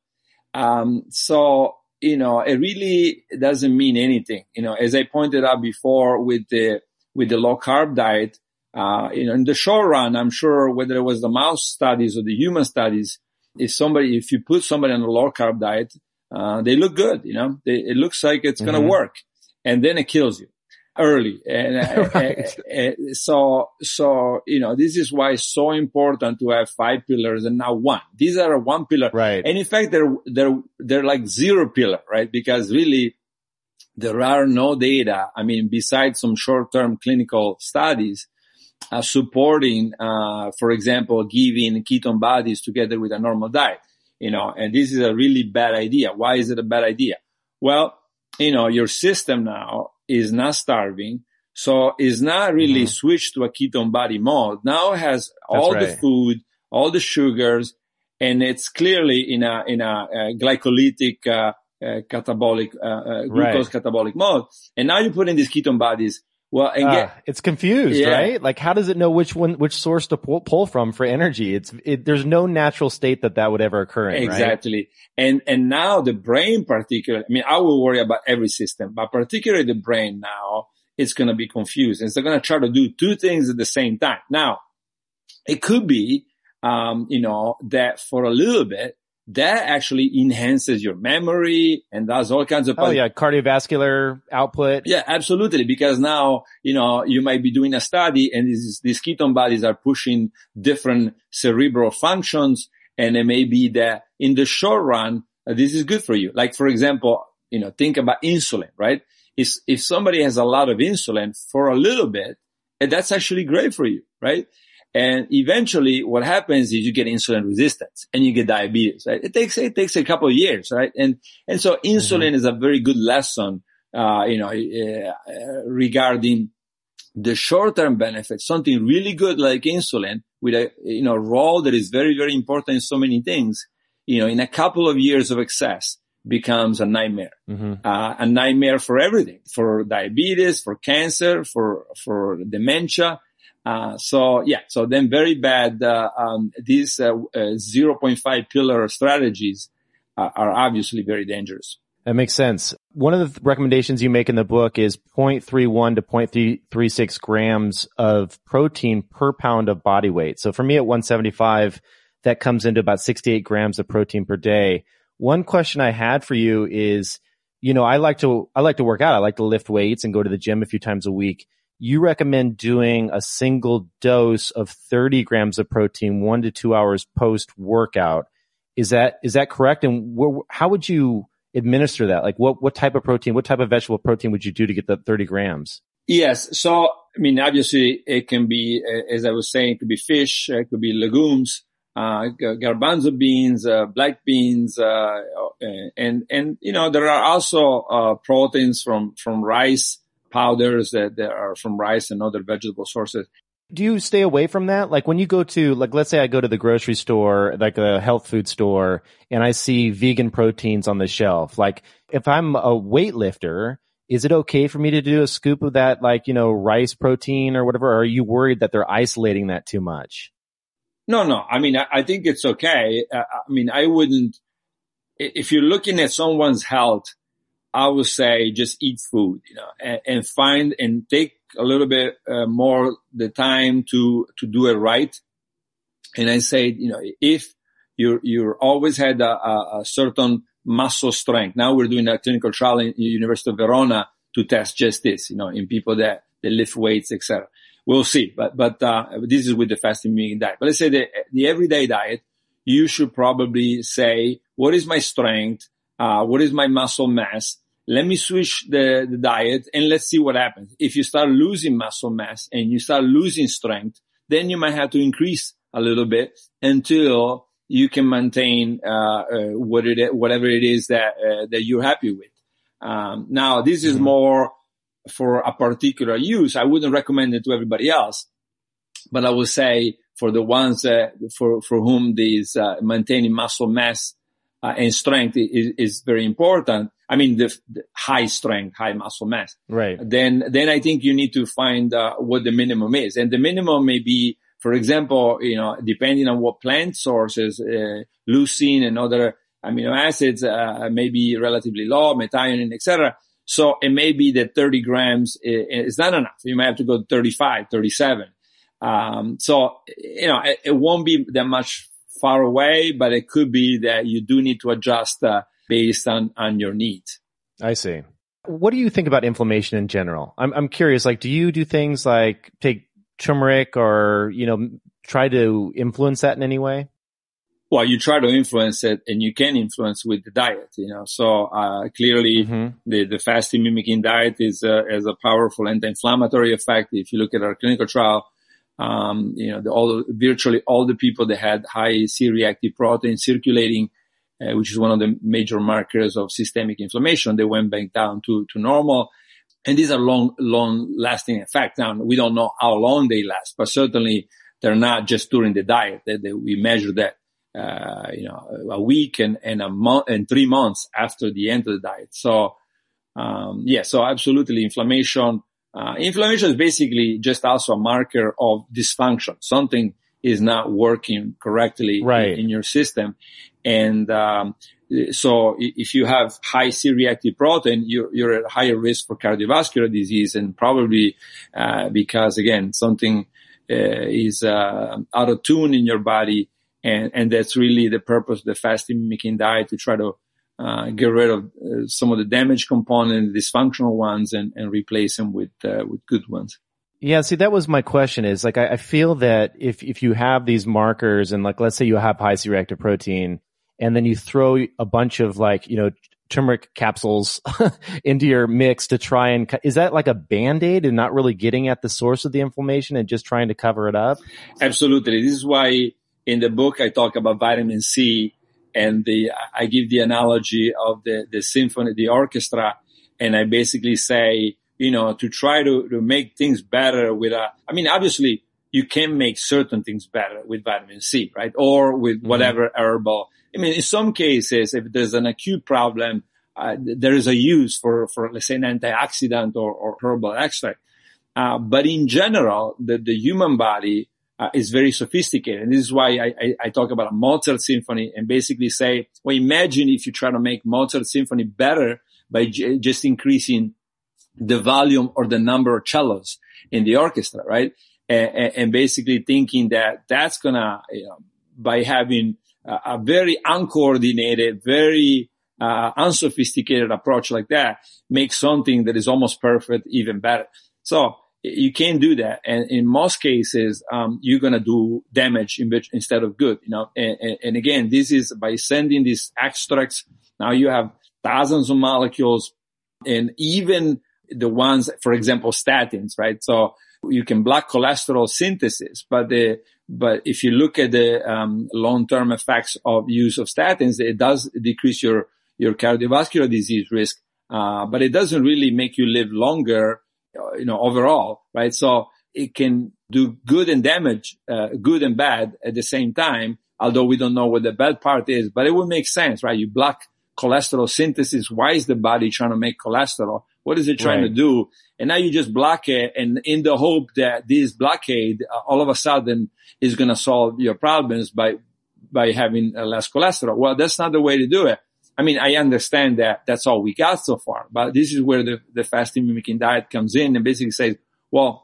Um, so, you know, it really doesn't mean anything. You know, as I pointed out before with the, with the low carb diet, uh, you know, in the short run, I'm sure whether it was the mouse studies or the human studies, if somebody, if you put somebody on a low carb diet, uh, they look good, you know, they, it looks like it's mm-hmm. going to work, and then it kills you early. And, right. uh, uh, so, so, you know, this is why it's so important to have five pillars and not one. These are a one pillar. Right. And in fact, they're, they're, they're like zero pillar, right? Because really there are no data. I mean, besides some short-term clinical studies, uh, supporting, uh, for example, giving ketone bodies together with a normal diet, you know, and this is a really bad idea. Why is it a bad idea? Well, you know, your system now is not starving, so is not really mm-hmm. switched to a ketone body mode. Now it has all right. the food, all the sugars, and it's clearly in a in a, a glycolytic uh, uh, catabolic uh, uh, glucose right. catabolic mode. And now you put in these ketone bodies. Well, and uh, get, it's confused, yeah. right? Like, how does it know which one, which source to pull, pull from for energy? It's, it, there's no natural state that that would ever occur in, exactly. Right? And, and now the brain particularly, I mean, I will worry about every system, but particularly the brain now, it's going to be confused. And it's going to try to do two things at the same time. Now, it could be, um, you know, that for a little bit, that actually enhances your memory and does all kinds of. Oh yeah, cardiovascular output. Yeah, absolutely. Because now, you know, you might be doing a study and these, these ketone bodies are pushing different cerebral functions. And it may be that in the short run, uh, this is good for you. Like, for example, you know, think about insulin, right? If, if somebody has a lot of insulin for a little bit, and that's actually great for you, right? And eventually what happens is you get insulin resistance and you get diabetes, right? It takes, it takes a couple of years, right? And, and so insulin mm-hmm. is a very good lesson, uh, you know, uh, regarding the short-term benefits, something really good like insulin with a, you know, role that is very, very important in so many things, you know, in a couple of years of excess becomes a nightmare, mm-hmm. uh, a nightmare for everything, for diabetes, for cancer, for, for dementia. Uh, so yeah, so then very bad, uh, um, these, uh, uh, zero point five pillar strategies uh, are obviously very dangerous. That makes sense. One of the recommendations you make in the book is zero point three one to zero point three six grams of protein per pound of body weight. So for me at one seventy-five, that comes into about sixty-eight grams of protein per day. One question I had for you is, you know, I like to, I like to work out. I like to lift weights and go to the gym a few times a week. You recommend doing a single dose of thirty grams of protein one to two hours post workout. Is that, is that correct? And wh- how would you administer that? Like what, what type of protein, what type of vegetable protein would you do to get the thirty grams? Yes. So, I mean, obviously it can be, as I was saying, it could be fish, it could be legumes, uh, garbanzo beans, uh, black beans, uh, and, and, you know, there are also, uh, proteins from, from rice powders that, that are from rice and other vegetable sources. Do you stay away from that? Like when you go to, like, let's say I go to the grocery store, like a health food store, and I see vegan proteins on the shelf. Like if I'm a weightlifter, is it okay for me to do a scoop of that, like, you know, rice protein or whatever? Or are you worried that they're isolating that too much? No, no. I mean, I, I think it's okay. Uh, I mean, I wouldn't, if you're looking at someone's health, I would say just eat food, you know, and, and find and take a little bit uh, more the time to, to do it right. And I say, you know, if you're, you're always had a, a, a certain muscle strength. Now we're doing a clinical trial in the University of Verona to test just this, you know, in people that, that lift weights, et cetera. We'll see. But, but, uh, this is with the fasting mimicking diet. But let's say the, the everyday diet, you should probably say, what is my strength? Uh, what is my muscle mass? Let me switch the, the diet and let's see what happens. If you start losing muscle mass and you start losing strength, then you might have to increase a little bit until you can maintain, uh, uh what it, whatever it is that, uh, that you're happy with. Um, now this is more for a particular use. I wouldn't recommend it to everybody else, but I would say for the ones, uh, for, for whom these, uh, maintaining muscle mass, uh, and strength is, is very important. I mean, the, the high strength, high muscle mass. Right. Then, then I think you need to find, uh, what the minimum is. And the minimum may be, for example, you know, depending on what plant sources, uh, leucine and other amino acids, uh, may be relatively low, methionine, et cetera. So it may be that thirty grams is not enough. You might have to go to thirty-five, thirty-seven. Um, so, you know, it, it won't be that much far away, but it could be that you do need to adjust, uh, based on, on your needs. I see. What do you think about inflammation in general? I'm, I'm curious, like, do you do things like take turmeric or, you know, try to influence that in any way? Well, you try to influence it and you can influence with the diet, you know, so, uh, clearly mm-hmm. the, the fasting mimicking diet is, uh, has a powerful anti-inflammatory effect. If you look at our clinical trial, um, you know, the, all, virtually all the people that had high C-reactive protein circulating, uh, which is one of the major markers of systemic inflammation, they went back down to, to normal. And these are long, long lasting effects. Now, we don't know how long they last, but certainly they're not just during the diet. They, they, we measure that, uh, you know, a week and, and a month and three months after the end of the diet. So, um, yeah, so absolutely inflammation. Uh, inflammation is basically just also a marker of dysfunction. Something is not working correctly right. in, in your system. And, um, so if you have high C-reactive protein, you're, you're at higher risk for cardiovascular disease and probably, uh, because again, something, uh, is, uh, out of tune in your body. And, and that's really the purpose of the fasting mimicking diet, to try to, uh, get rid of uh, some of the damaged components, dysfunctional ones, and, and replace them with, uh, with good ones. Yeah, see, that was my question is like, I, I feel that if, if you have these markers and like, let's say you have high C-reactive protein and then you throw a bunch of like, you know, turmeric capsules into your mix to try and, is that like a Band-Aid and not really getting at the source of the inflammation and just trying to cover it up? Absolutely. This is why in the book I talk about vitamin C, and the, I give the analogy of the, the symphony, the orchestra, and I basically say, you know, to try to, to make things better with a, I mean, obviously you can make certain things better with vitamin C, right? Or with whatever mm-hmm. herbal. I mean, in some cases, if there's an acute problem, uh, there is a use for, for, let's say, an antioxidant or, or herbal extract. Uh, but in general, the, the human body uh, is very sophisticated. And this is why I, I, I talk about a Mozart symphony and basically say, well, imagine if you try to make Mozart symphony better by j- just increasing the volume or the number of cellos in the orchestra, right? And, and basically thinking that that's gonna, you know, by having a, a very uncoordinated, very uh, unsophisticated approach like that, make something that is almost perfect even better. So you can't do that. And in most cases, um, you're going to do damage in which, instead of good, you know. And, and, and again, this is by sending these extracts. Now you have thousands of molecules, and even the ones, for example, statins, right? So you can block cholesterol synthesis, but the, but if you look at the, um, long-term effects of use of statins, it does decrease your, your cardiovascular disease risk. Uh, but it doesn't really make you live longer, you know, overall, right? So it can do good and damage, uh, good and bad at the same time, although we don't know what the bad part is, but it would make sense, right? You block cholesterol synthesis. Why is the body trying to make cholesterol? What is it trying right. to do? And now you just block it, and in the hope that this blockade uh, all of a sudden is going to solve your problems by, by having uh, less cholesterol. Well, that's not the way to do it. I mean, I understand that that's all we got so far, but this is where the, the fasting mimicking diet comes in and basically says, well,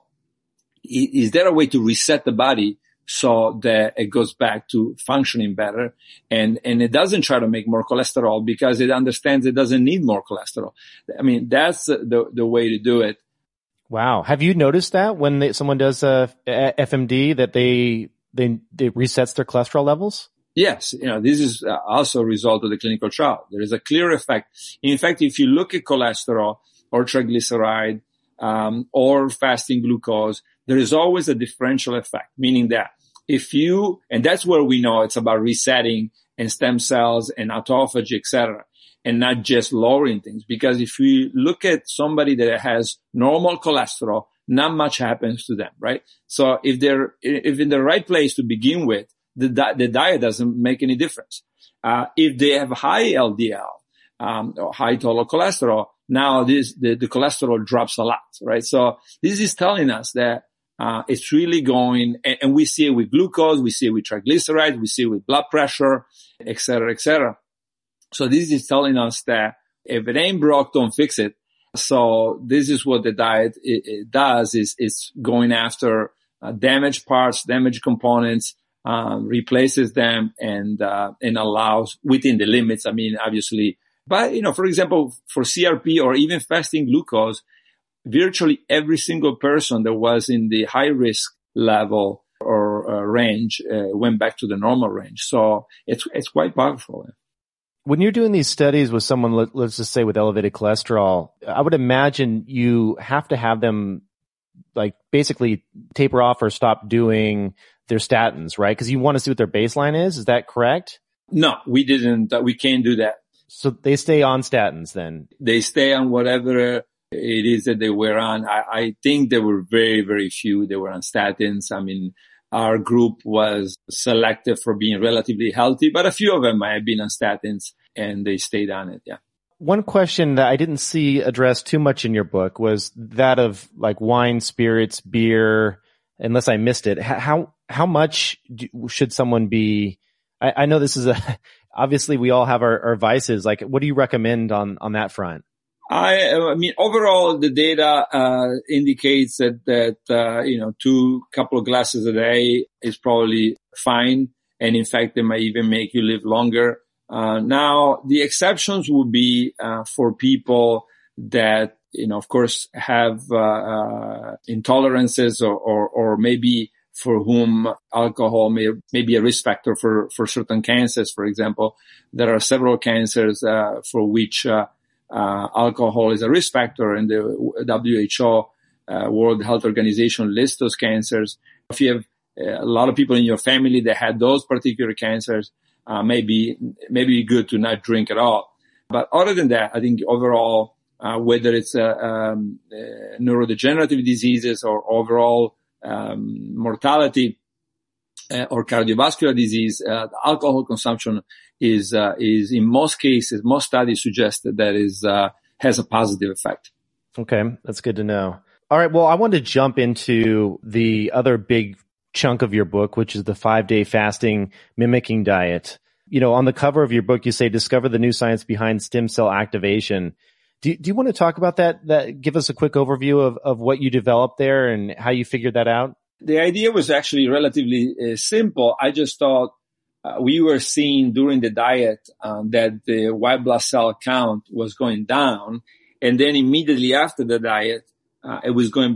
is there a way to reset the body so that it goes back to functioning better? And, and it doesn't try to make more cholesterol because it understands it doesn't need more cholesterol. I mean, that's the, the way to do it. Wow. Have you noticed that when they, someone does a, a F M D that they, they, they resets their cholesterol levels? Yes, you know, this is also a result of the clinical trial. There is a clear effect. In fact, if you look at cholesterol or triglyceride, um, or fasting glucose, there is always a differential effect, meaning that if you, and that's where we know it's about resetting and stem cells and autophagy, et cetera, and not just lowering things. Because if we look at somebody that has normal cholesterol, not much happens to them, right? So if they're, if in the right place to begin with, the, di- the diet doesn't make any difference. Uh, if they have high L D L, um, or high total cholesterol, now this, the, the cholesterol drops a lot, right? So this is telling us that, uh, it's really going, and, and we see it with glucose, we see it with triglycerides, we see it with blood pressure, et cetera, et cetera. So this is telling us that if it ain't broke, don't fix it. So this is what the diet it, it does, is it's going after uh, damaged parts, damaged components, um, replaces them, and uh, and allows within the limits. I mean, obviously, but you know, for example, for C R P or even fasting glucose, virtually every single person that was in the high risk level or uh, range uh, went back to the normal range. So it's it's quite powerful. When you're doing these studies with someone, let, let's just say with elevated cholesterol, I would imagine you have to have them like basically taper off or stop doing their statins, right? Because you want to see what their baseline is. Is that correct? No, we didn't. Uh, we can't do that. So they stay on statins then? They stay on whatever it is that they were on. I, I think there were very, very few that were on statins. I mean, our group was selected for being relatively healthy, but a few of them might have been on statins and they stayed on it. Yeah. One question that I didn't see addressed too much in your book was that of like wine, spirits, beer, unless I missed it. How, how much do, should someone be? I, I know this is a, obviously we all have our, our vices. Like, what do you recommend on, on that front? I, I mean, overall, the data, uh, indicates that, that, uh, you know, two couple of glasses a day is probably fine. And in fact, they might even make you live longer. Uh, now the exceptions would be, uh, for people that, you know, of course have, uh, uh intolerances or, or, or maybe for whom alcohol may, may be a risk factor for, for certain cancers. For example, there are several cancers, uh, for which, uh, Uh, alcohol is a risk factor, and the W H O, uh, World Health Organization lists those cancers. If you have uh, a lot of people in your family that had those particular cancers, uh, maybe, maybe good to not drink at all. But other than that, I think overall, uh, whether it's, uh, um, uh, neurodegenerative diseases or overall, um, mortality, uh, or cardiovascular disease, uh, alcohol consumption is, uh, is in most cases, most studies suggest that that is, uh, has a positive effect. Okay. That's good to know. All right. Well, I wanted to jump into the other big chunk of your book, which is the five day fasting mimicking diet. You know, on the cover of your book, you say, discover the new science behind stem cell activation. Do, do you want to talk about that? That give us a quick overview of, of what you developed there and how you figured that out? The idea was actually relatively uh, simple. I just thought uh, we were seeing during the diet um, that the white blood cell count was going down. And then immediately after the diet, uh, it was going back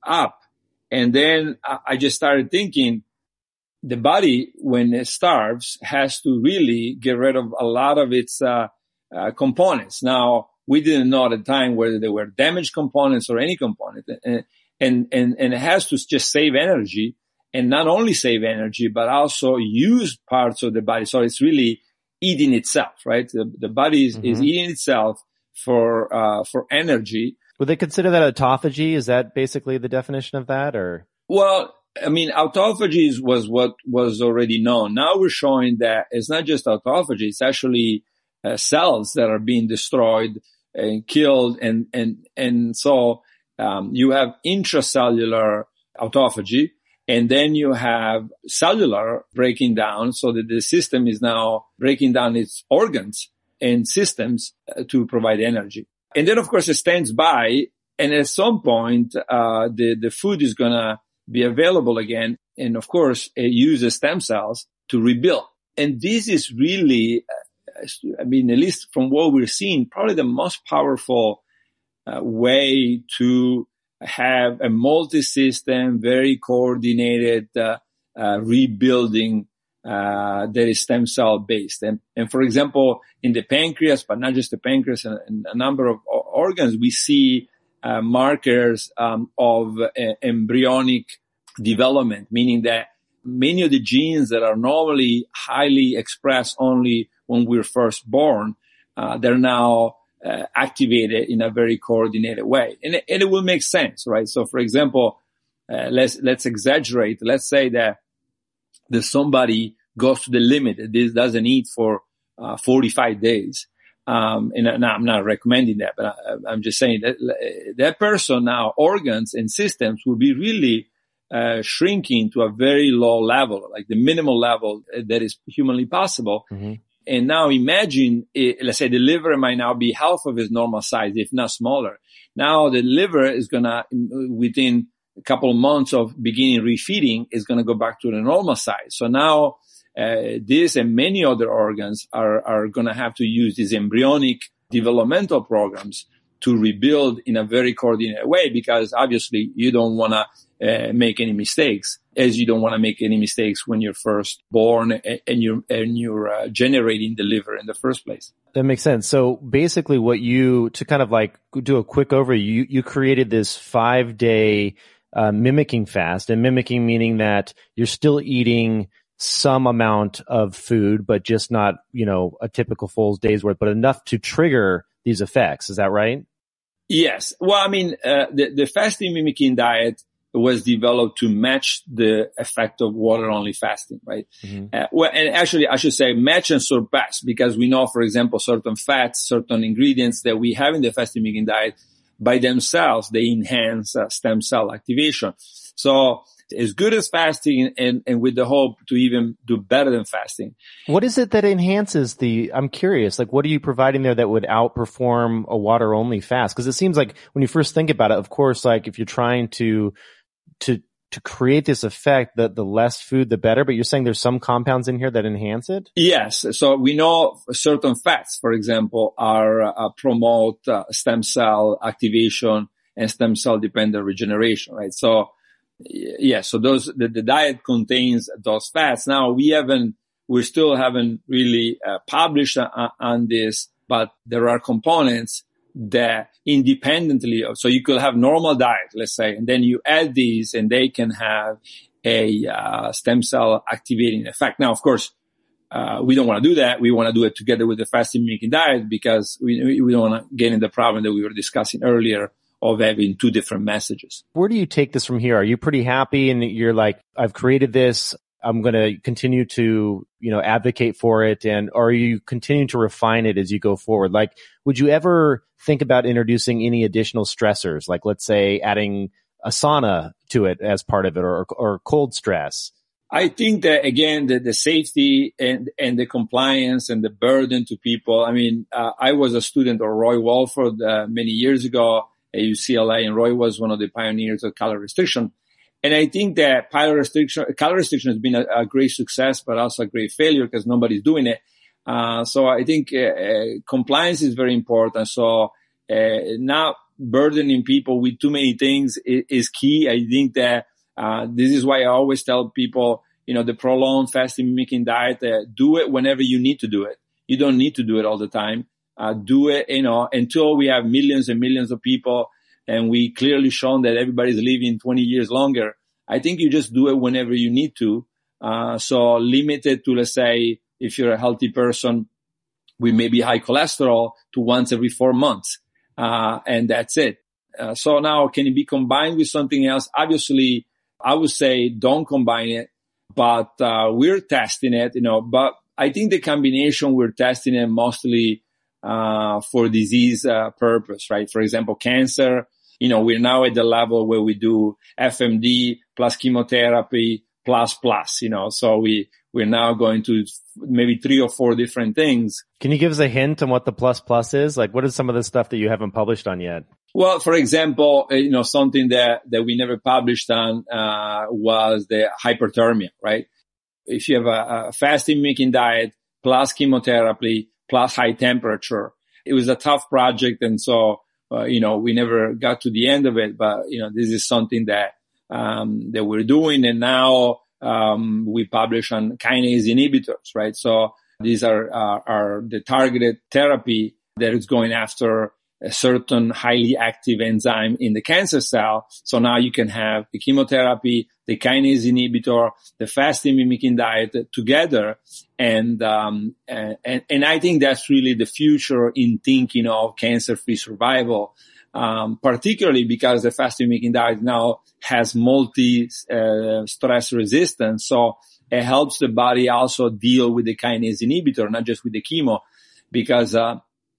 up. And then I, I just started thinking the body, when it starves, has to really get rid of a lot of its uh, uh, components. Now, we didn't know at the time whether they were damaged components or any component. And, and, and, and it has to just save energy, and not only save energy, but also use parts of the body. So it's really eating itself, right? The, the body is, mm-hmm. is eating itself for, uh, for energy. Would they consider that autophagy? Is that basically the definition of that, or? Well, I mean, autophagy was what was already known. Now we're showing that it's not just autophagy, it's actually uh, cells that are being destroyed and killed. And, and, and so, um, you have intracellular autophagy, and then you have cellular breaking down, so that the system is now breaking down its organs and systems uh, to provide energy. And then, of course, it stands by, and at some point, uh, the, the food is gonna be available again. And of course, it uses stem cells to rebuild. And this is really, uh, I mean, at least from what we're seeing, probably the most powerful uh, way to have a multi-system, very coordinated uh, uh, rebuilding uh, that is stem cell based. And, and for example, in the pancreas, but not just the pancreas, and, and a number of organs, we see uh, markers um, of uh, embryonic development, meaning that many of the genes that are normally highly expressed only when we're first born, uh, they're now uh, activated in a very coordinated way. And it, and it will make sense, right? So for example, uh, let's, let's exaggerate. Let's say that that somebody goes to the limit. This doesn't eat for uh, forty-five days. Um, and I'm not recommending that, but I, I'm just saying that that person now, organs and systems will be really uh, shrinking to a very low level, like the minimal level that is humanly possible. Mm-hmm. And now imagine, it, let's say the liver might now be half of its normal size, if not smaller. Now the liver is gonna, within a couple of months of beginning refeeding, is gonna go back to the normal size. So now Uh, this and many other organs are, are going to have to use these embryonic developmental programs to rebuild in a very coordinated way, because obviously you don't want to uh, make any mistakes, as you don't want to make any mistakes when you're first born and, and you're, and you're uh, generating the liver in the first place. That makes sense. So basically what you, to kind of like do a quick overview, you, you created this five day uh, mimicking fast, and mimicking meaning that you're still eating some amount of food, but just not, you know, a typical full day's worth, but enough to trigger these effects. Is that right? Yes. Well, I mean, uh, the, the fasting mimicking diet was developed to match the effect of water-only fasting, right? Mm-hmm. Uh, well, and actually, I should say match and surpass, because we know, for example, certain fats, certain ingredients that we have in the fasting mimicking diet by themselves, they enhance uh, stem cell activation. So, as good as fasting, and, and with the hope to even do better than fasting. What is it that enhances the, I'm curious, like what are you providing there that would outperform a water only fast? Because it seems like when you first think about it, of course, like if you're trying to, to, to create this effect, that the less food, the better, but you're saying there's some compounds in here that enhance it? Yes. So we know certain fats, for example, are, uh, promote uh, stem cell activation and stem cell dependent regeneration, right? So, yeah, so those, the, the diet contains those fats. Now we haven't, we still haven't really uh, published uh, on this, but there are components that independently, so you could have normal diet, let's say, and then you add these and they can have a uh, stem cell activating effect. Now, of course, uh, we don't want to do that. We want to do it together with the fasting mimicking diet, because we, we don't want to get in the problem that we were discussing earlier of having two different messages. Where do you take this from here? Are you pretty happy and you're like, I've created this, I'm going to continue to, you know, advocate for it? And or are you continuing to refine it as you go forward? Like, would you ever think about introducing any additional stressors? Like, let's say adding a sauna to it as part of it, or, or cold stress? I think that, again, the, the safety and, and the compliance and the burden to people. I mean, uh, I was a student of Roy Walford uh, many years ago at U C L A, and Roy was one of the pioneers of calorie restriction. And I think that calorie restriction, calorie restriction has been a, a great success, but also a great failure because nobody's doing it. Uh, so I think uh, uh, compliance is very important. So uh, now burdening people with too many things is, is key. I think that uh, this is why I always tell people, you know, the prolonged fasting mimicking diet, uh, do it whenever you need to do it. You don't need to do it all the time. Uh, do it, you know, until we have millions and millions of people and we clearly shown that everybody's living twenty years longer. I think you just do it whenever you need to. Uh, so limit it to, let's say, if you're a healthy person with maybe high cholesterol, to once every four months. Uh, and that's it. Uh, so now can it be combined with something else? Obviously, I would say don't combine it, but, uh, we're testing it, you know, but I think the combination we're testing it mostly, uh, for disease, uh, purpose, right? For example, cancer, you know, we're now at the level where we do F M D plus chemotherapy plus plus, you know, so we, we're now going to maybe three or four different things. Can you give us a hint on what the plus plus is? Like, what is some of the stuff that you haven't published on yet? Well, for example, you know, something that, that we never published on, uh, was the hyperthermia, right? If you have a, a fasting mimicking diet plus chemotherapy plus high temperature, it was a tough project. And so, uh, you know, we never got to the end of it, but, you know, this is something that, um, that we're doing. And now, um, we publish on kinase inhibitors, right? So these are, uh, are the targeted therapy that is going after a certain highly active enzyme in the cancer cell. So now you can have the chemotherapy, the kinase inhibitor, the fasting mimicking diet together. And, um, and, and I think that's really the future in thinking of cancer-free survival. Um, particularly because the fasting mimicking diet now has multi, uh, stress resistance. So it helps the body also deal with the kinase inhibitor, not just with the chemo, because, uh,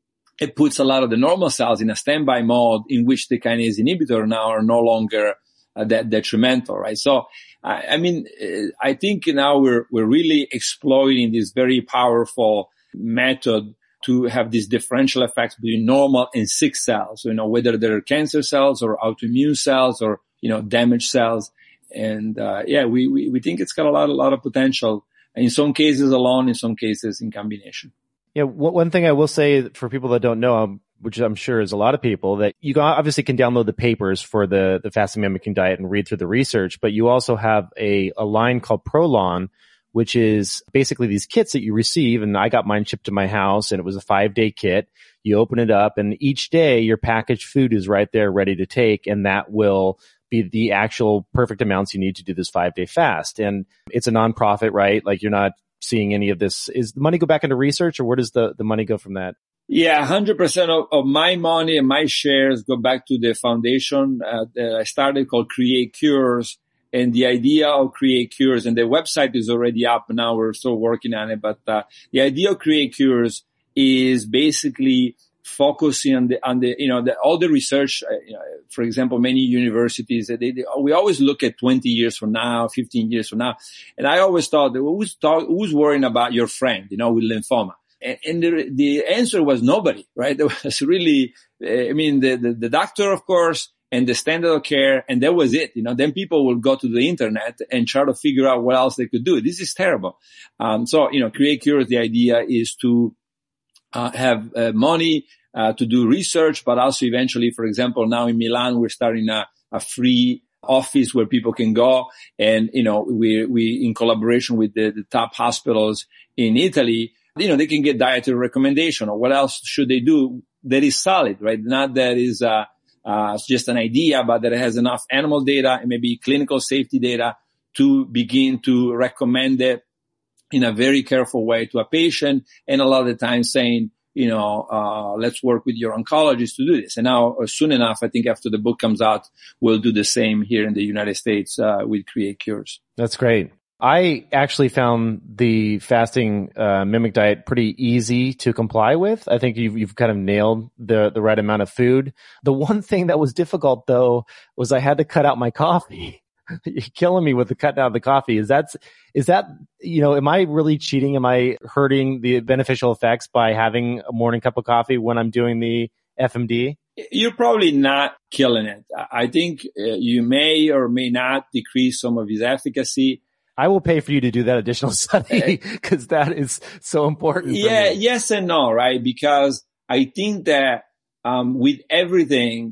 it puts a lot of the normal cells in a standby mode in which the kinase inhibitor now are no longer uh, that detrimental, right? So, I, I mean, I think now we're, we're really exploiting this very powerful method to have these differential effects between normal and sick cells. So, you know, whether they're cancer cells or autoimmune cells or, you know, damaged cells. And, uh, yeah, we, we, we think it's got a lot, a lot of potential in some cases alone, in some cases in combination. Yeah. One thing I will say for people that don't know, um, which I'm sure is a lot of people, that you obviously can download the papers for the, the fasting mimicking diet and read through the research, but you also have a, a line called Prolon, which is basically these kits that you receive. And I got mine shipped to my house and it was a five day kit. You open it up and each day your packaged food is right there ready to take. And that will be the actual perfect amounts you need to do this five day fast. And it's a nonprofit, right? Like you're not seeing any of this. Is the money go back into research or where does the, the money go from that? Yeah, one hundred percent of, of my money and my shares go back to the foundation uh, that I started called Create Cures. And the idea of Create Cures, and the website is already up now, we're still working on it, but uh, the idea of Create Cures is basically focusing on the, on the, you know, the, all the research, uh, you know, for example, many universities, they, they, we always look at twenty years from now, fifteen years from now. And I always thought, who's, talk, who's worrying about your friend, you know, with lymphoma? And, and the, the answer was nobody, right? There was really, I mean, the, the, the doctor, of course, and the standard of care, and that was it. You know, then people will go to the internet and try to figure out what else they could do. This is terrible. Um, so, you know, Create Cures, the idea is to uh, have uh, money uh, to do research, but also eventually, for example, now in Milan, we're starting a, a free office where people can go. And, you know, we, we, in collaboration with the, the top hospitals in Italy, you know, they can get dietary recommendation or what else should they do that is solid, right? Not that is, uh, Uh, it's just an idea, but that it has enough animal data and maybe clinical safety data to begin to recommend it in a very careful way to a patient. And a lot of the time saying, you know, uh, let's work with your oncologist to do this. And now uh, soon enough, I think after the book comes out, we'll do the same here in the United States, uh, with Create Cures. That's great. I actually found the fasting uh, mimic diet pretty easy to comply with. I think you've, you've kind of nailed the, the right amount of food. The one thing that was difficult, though, was I had to cut out my coffee. You're killing me with the cutting out of the coffee. Is that, is that, you know, am I really cheating? Am I hurting the beneficial effects by having a morning cup of coffee when I'm doing the F M D? You're probably not killing it. I think uh, you may or may not decrease some of its efficacy. I will pay for you to do that additional study because that is so important. Yeah, yes and no, right? Because I think that um with everything,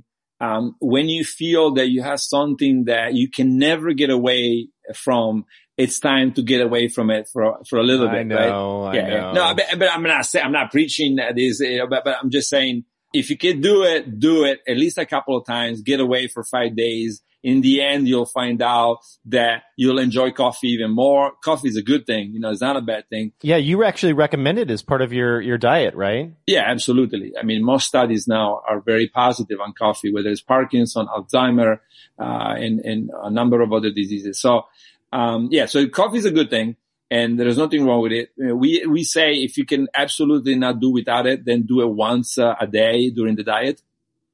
um, when you feel that you have something that you can never get away from, it's time to get away from it for for a little bit. I know, right? I yeah, know. No, but, but I'm not saying I'm not preaching this, you know, but, but I'm just saying if you can do it, do it at least a couple of times. Get away for five days. In the end, you'll find out that you'll enjoy coffee even more. Coffee is a good thing. You know, it's not a bad thing. Yeah, you actually recommend it as part of your, your diet, right? Yeah, absolutely. I mean, most studies now are very positive on coffee, whether it's Parkinson, Alzheimer, uh, and, and a number of other diseases. So, um, yeah, so coffee is a good thing and there's nothing wrong with it. We, we say if you can absolutely not do without it, then do it once uh, a day during the diet.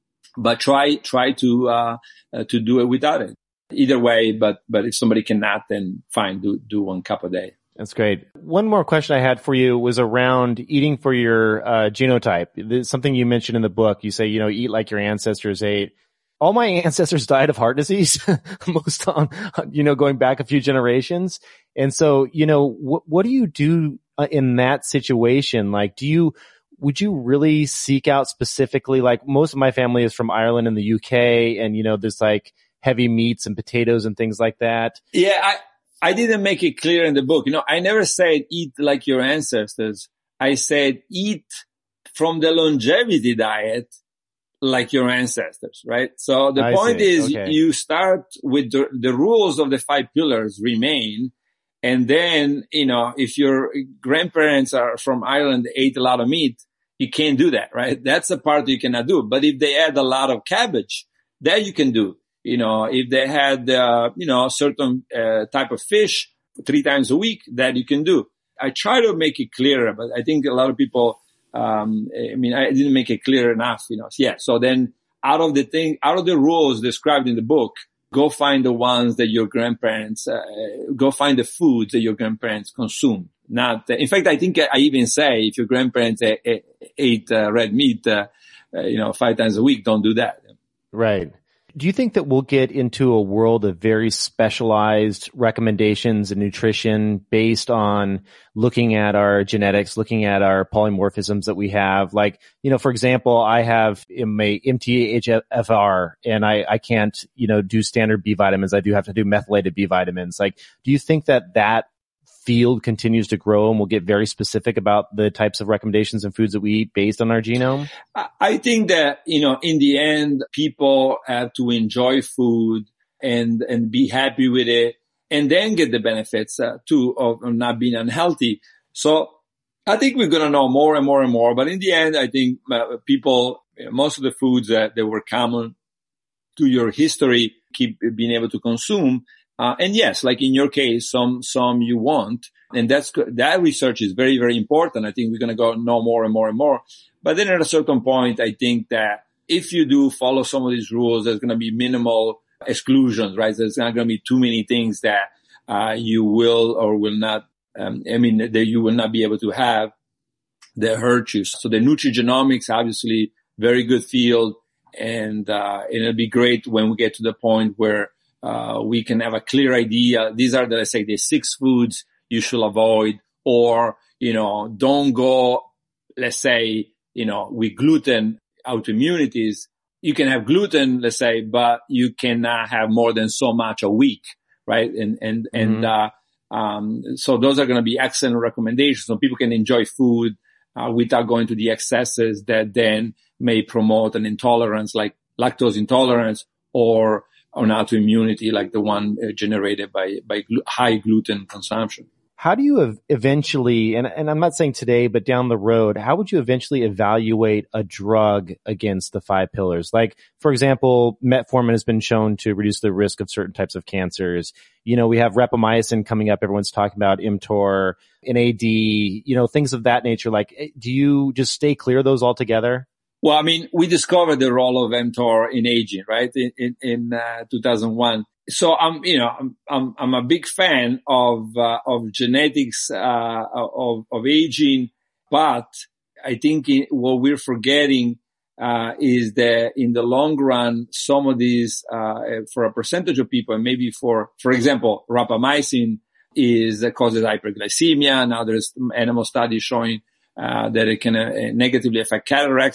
But try, try to, uh, uh, to do it without it. Either way, but, but if somebody cannot, then fine, do, do one cup a day. That's great. One more question I had for you was around eating for your, uh, genotype. There's something you mentioned in the book. You say, you know, eat like your ancestors ate. All my ancestors died of heart disease, most on, you know, going back a few generations. And so, you know, what, what do you do in that situation? Like, do you, would you really seek out specifically, like most of my family is from Ireland and the U K and, you know, there's like heavy meats and potatoes and things like that. Yeah. I, I didn't make it clear in the book. You know, I never said eat like your ancestors. I said eat from the longevity diet like your ancestors, right? So the I point see. is Okay. you start with the, the rules of the five pillars remain. And then, you know, if your grandparents are from Ireland, they ate a lot of meat, you can't do that, right? That's the part you cannot do. But if they add a lot of cabbage, that you can do. You know, if they had, uh, you know, a certain uh, type of fish three times a week, that you can do. I try to make it clearer, but I think a lot of people, um, I mean, I didn't make it clear enough, you know. Yeah. So then out of the thing, out of the rules described in the book, go find the ones that your grandparents, uh, go find the foods that your grandparents consumed. Not, uh, in fact, I think I even say if your grandparents uh, ate uh, red meat, uh, uh, you know, five times a week, don't do that. Right. Do you think that we'll get into a world of very specialized recommendations in nutrition based on looking at our genetics, looking at our polymorphisms that we have? Like, you know, for example, I have my M T H F R and I, I can't, you know, do standard B vitamins. I do have to do methylated B vitamins. Like, do you think that that field continues to grow and we'll get very specific about the types of recommendations and foods that we eat based on our genome? I think that, you know, in the end, people have to enjoy food and, and be happy with it and then get the benefits uh, too of not being unhealthy. So I think we're going to know more and more and more. But in the end, I think uh, people, you know, most of the foods that, that were common to your history keep being able to consume. Uh, and yes, like in your case, some, some you want. And that's, that research is very, very important. I think we're going to go know more and more and more. But then at a certain point, I think that if you do follow some of these rules, there's going to be minimal exclusions, right? There's not going to be too many things that, uh, you will or will not, um, I mean, that you will not be able to have that hurt you. So the nutrigenomics, obviously, very good field. And, uh, it'll be great when we get to the point where, Uh, we can have a clear idea. These are the, let's say, the six foods you should avoid, or, you know, don't go, let's say, you know, with gluten autoimmunities. You can have gluten, let's say, but you cannot have more than so much a week, right? And, and, mm-hmm. and, uh, um, so those are going to be excellent recommendations. So people can enjoy food, uh, without going to the excesses that then may promote an intolerance like lactose intolerance or an autoimmunity like the one uh, generated by, by glu- high gluten consumption. How do you ev- eventually, and, and I'm not saying today, but down the road, how would you eventually evaluate a drug against the five pillars? Like, for example, metformin has been shown to reduce the risk of certain types of cancers. You know, we have rapamycin coming up. Everyone's talking about mTOR, N A D, you know, things of that nature. Like, do you just stay clear of those altogether? Well, I mean, we discovered the role of mTOR in aging, right? In, in, in uh, two thousand one. So I'm, you know, I'm, I'm, I'm a big fan of, uh, of genetics, uh, of, of aging. But I think in, what we're forgetting, uh, is that in the long run, some of these, uh, for a percentage of people, and maybe for, for example, rapamycin is, uh, causes hyperglycemia. Now there's animal studies showing, uh, that it can uh, negatively affect cataracts.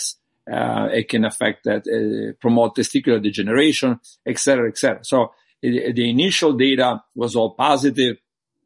Uh, it can affect that, uh, promote testicular degeneration, et cetera, et cetera. So it, the initial data was all positive.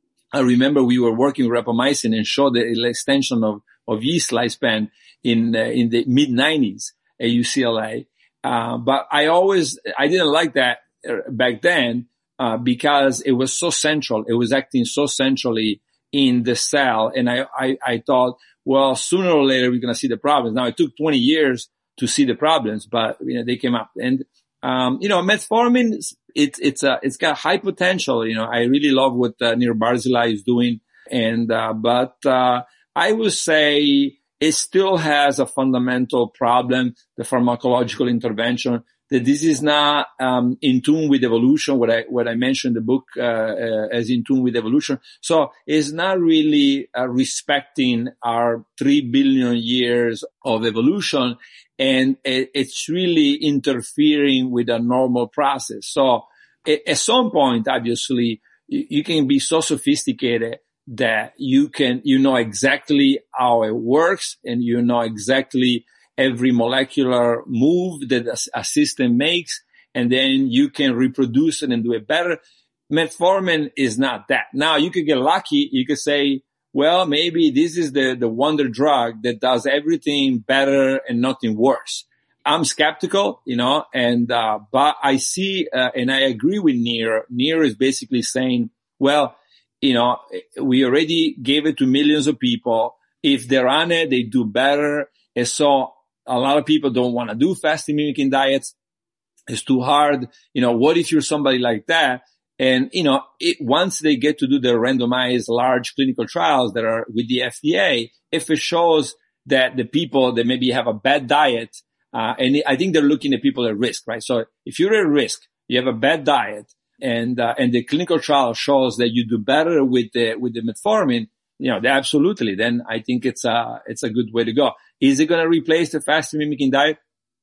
I remember we were working with rapamycin and showed the extension of, of yeast lifespan in, uh, in the mid nineties at U C L A. Uh, but I always, I didn't like that back then, uh, because it was so central. It was acting so centrally in the cell. And I, I, I thought, well, sooner or later we're going to see the problems. Now it took twenty years to see the problems, but you know, they came up. And, um, you know, metformin, it's, it's, uh, it's got high potential. You know, I really love what, uh, Nir Barzilai is doing. And, uh, but, uh, I would say it still has a fundamental problem, the pharmacological intervention, that this is not, um, in tune with evolution, what I, what I mentioned in the book, uh, uh as in tune with evolution. So it's not really, uh, respecting our three billion years of evolution. And it, it's really interfering with a normal process. So at, at some point, obviously, you, you can be so sophisticated that you can, you know exactly how it works and you know exactly every molecular move that a, a system makes, and then you can reproduce it and do it better. Metformin is not that. Now you could get lucky. You could say, well, maybe this is the, the wonder drug that does everything better and nothing worse. I'm skeptical, you know, and, uh, but I see, uh, and I agree with Nir. Nir is basically saying, well, you know, we already gave it to millions of people. If they're on it, they do better. And so a lot of people don't want to do fasting mimicking diets. It's too hard. You know, what if you're somebody like that? And, you know, it, once they get to do the randomized large clinical trials that are with the F D A, if it shows that the people that maybe have a bad diet, uh, and I think they're looking at people at risk, right? So if you're at risk, you have a bad diet, and, uh, and the clinical trial shows that you do better with the, with the metformin, you know, absolutely. Then I think it's a, it's a good way to go. Is it going to replace the fasting mimicking diet?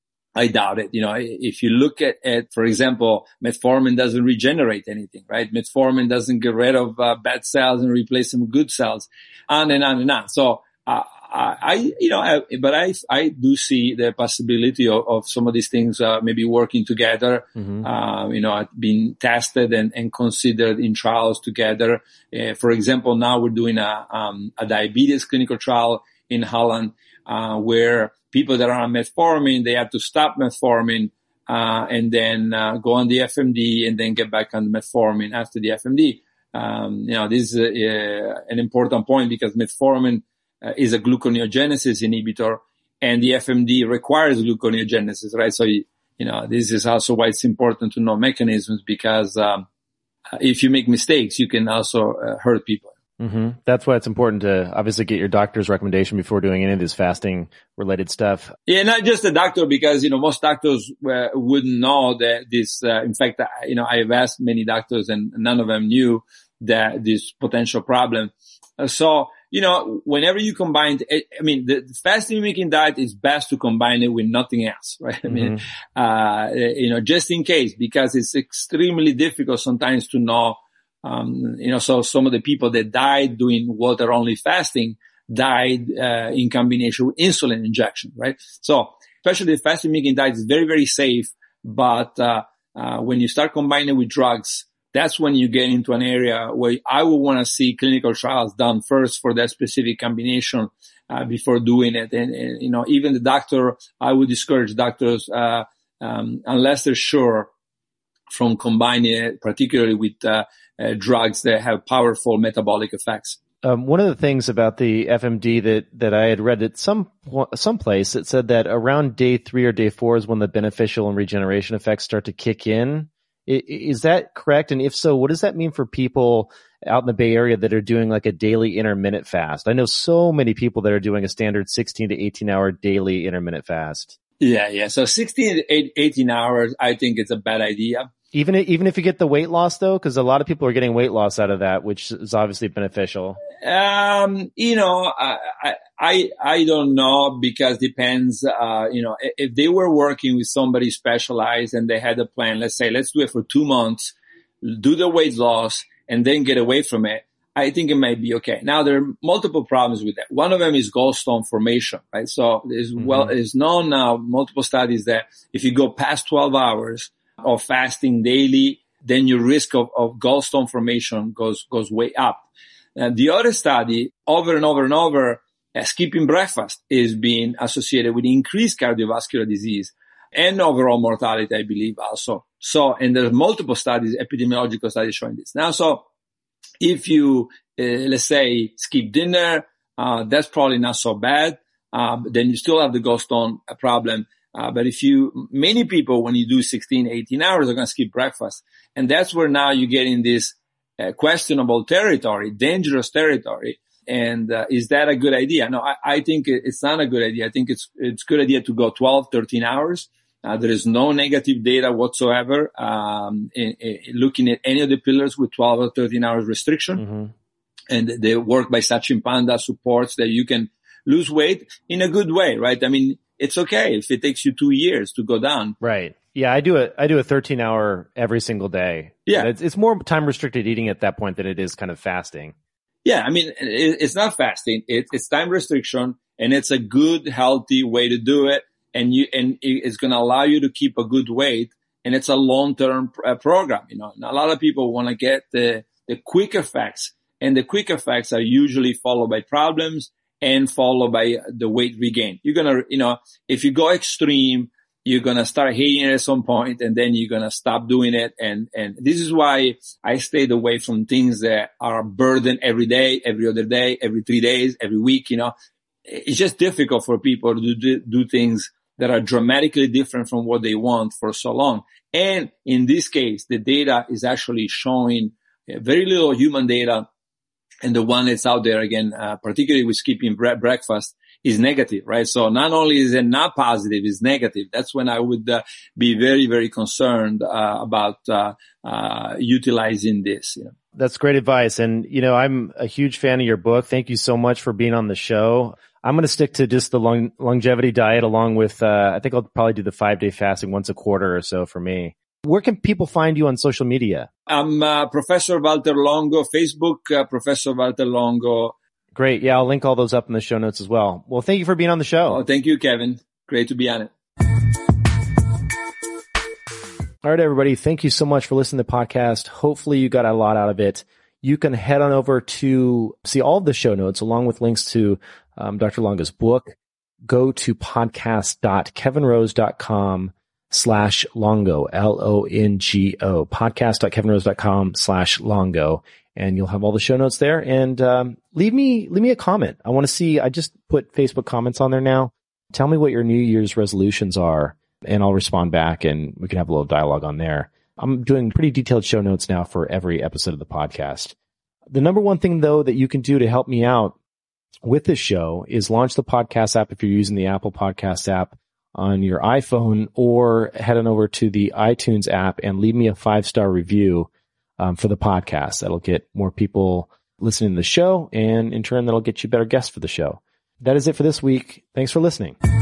I doubt it. You know, if you look at, at, for example, metformin doesn't regenerate anything, right? Metformin doesn't get rid of uh, bad cells and replace them with good cells, on and on and on. So, uh, I, you know, I, but I, I do see the possibility of, of some of these things, uh, maybe working together, mm-hmm. uh, you know, being tested and, and considered in trials together. Uh, for example, now we're doing a, um, a diabetes clinical trial in Holland, uh, where people that are on metformin, they have to stop metformin, uh, and then, uh, go on the F M D and then get back on metformin after the F M D. Um, you know, this is uh, an important point because metformin Uh, is a gluconeogenesis inhibitor, and the F M D requires gluconeogenesis, right? So, you, you know, this is also why it's important to know mechanisms, because um, if you make mistakes, you can also uh, hurt people. Mm-hmm. That's why it's important to obviously get your doctor's recommendation before doing any of this fasting related stuff. Yeah, not just the doctor, because, you know, most doctors uh, wouldn't know that this, uh, in fact, I, you know, I've asked many doctors and none of them knew that this potential problem. Uh, so, you know, whenever you combine, I mean, the fasting mimicking diet is best to combine it with nothing else, right? I mean, mm-hmm. uh, you know, just in case, because it's extremely difficult sometimes to know, um, you know, so some of the people that died doing water only fasting died, uh, in combination with insulin injection, right? So, especially the fasting mimicking diet is very, very safe, but, uh, uh, when you start combining with drugs, that's when you get into an area where I would want to see clinical trials done first for that specific combination, uh, before doing it. And, and, you know, even the doctor, I would discourage doctors, uh, um, unless they're sure from combining it, particularly with, uh, uh, drugs that have powerful metabolic effects. Um, one of the things about the F M D that, that I had read at some, some place, it said that around day three or day four is when the beneficial and regeneration effects start to kick in. Is that correct? And if so, what does that mean for people out in the Bay Area that are doing like a daily intermittent fast? I know so many people that are doing a standard sixteen to eighteen hour daily intermittent fast. Yeah, yeah. So sixteen to eighteen hours, I think it's a bad idea. Even even if you get the weight loss though, because a lot of people are getting weight loss out of that, which is obviously beneficial. Um, you know, I, I, I don't know, because depends, uh, you know, if they were working with somebody specialized and they had a plan, let's say, let's do it for two months, do the weight loss and then get away from it. I think it might be okay. Now, there are multiple problems with that. One of them is gallstone formation, right? So there's, mm-hmm. well, it's known now, multiple studies that if you go past twelve hours of fasting daily, then your risk of, of gallstone formation goes, goes way up. And the other study, over and over and over, uh, skipping breakfast is being associated with increased cardiovascular disease and overall mortality, I believe also. So, and there's multiple studies, epidemiological studies showing this. Now, so, if you, uh, let's say, skip dinner, uh, that's probably not so bad. Uh, but then you still have the gallstone problem. Uh, but if you, many people, when you do sixteen, eighteen hours, are going to skip breakfast. And that's where now you get in this uh, questionable territory, dangerous territory. And uh, is that a good idea? No, I, I think it's not a good idea. I think it's, it's a good idea to go twelve, thirteen hours. Uh, there is no negative data whatsoever, um, in, in looking at any of the pillars with twelve or thirteen hours restriction. Mm-hmm. And the work by Sachin Panda supports that you can lose weight in a good way, right? I mean, it's okay if it takes you two years to go down. Right. Yeah. I do a, I do a thirteen hour every single day. Yeah. It's, it's more time restricted eating at that point than it is kind of fasting. Yeah. I mean, it, it's not fasting. It, it's time restriction, and it's a good, healthy way to do it. And you, and it's going to allow you to keep a good weight. And it's a long-term uh, program. You know, and a lot of people want to get the, the quick effects, and the quick effects are usually followed by problems and followed by the weight regain. You're going to, you know, if you go extreme, you're going to start hating it at some point, and then you're going to stop doing it. And, and this is why I stayed away from things that are a burden every day, every other day, every three days, every week. You know, it's just difficult for people to do, do things that are dramatically different from what they want for so long. And in this case, the data is actually showing very little human data. And the one that's out there, again, uh, particularly with skipping bre- breakfast, is negative, right? So not only is it not positive, it's negative. That's when I would uh, be very, very concerned uh, about uh, uh, utilizing this. You know? That's great advice. And, you know, I'm a huge fan of your book. Thank you so much for being on the show. I'm going to stick to just the long, longevity diet along with, uh, I think I'll probably do the five day fasting once a quarter or so for me. Where can people find you on social media? I'm uh, Professor Walter Longo, Facebook, uh, Professor Walter Longo. Great. Yeah, I'll link all those up in the show notes as well. Well, thank you for being on the show. Oh, thank you, Kevin. Great to be on it. All right, everybody. Thank you so much for listening to the podcast. Hopefully you got a lot out of it. You can head on over to see all of the show notes along with links to um, Doctor Longo's book. Go to podcast dot kevin rose dot com slash Longo, L O N G O, podcast dot kevin rose dot com slash Longo. And you'll have all the show notes there. And um, leave me leave me a comment. I want to see, I just put Facebook comments on there now. Tell me what your New Year's resolutions are, and I'll respond back, and we can have a little dialogue on there. I'm doing pretty detailed show notes now for every episode of the podcast. The number one thing, though, that you can do to help me out with this show is launch the podcast app if you're using the Apple Podcast app on your iPhone, or head on over to the iTunes app and leave me a five-star review um, for the podcast. That'll get more people listening to the show, and in turn, that'll get you better guests for the show. That is it for this week. Thanks for listening.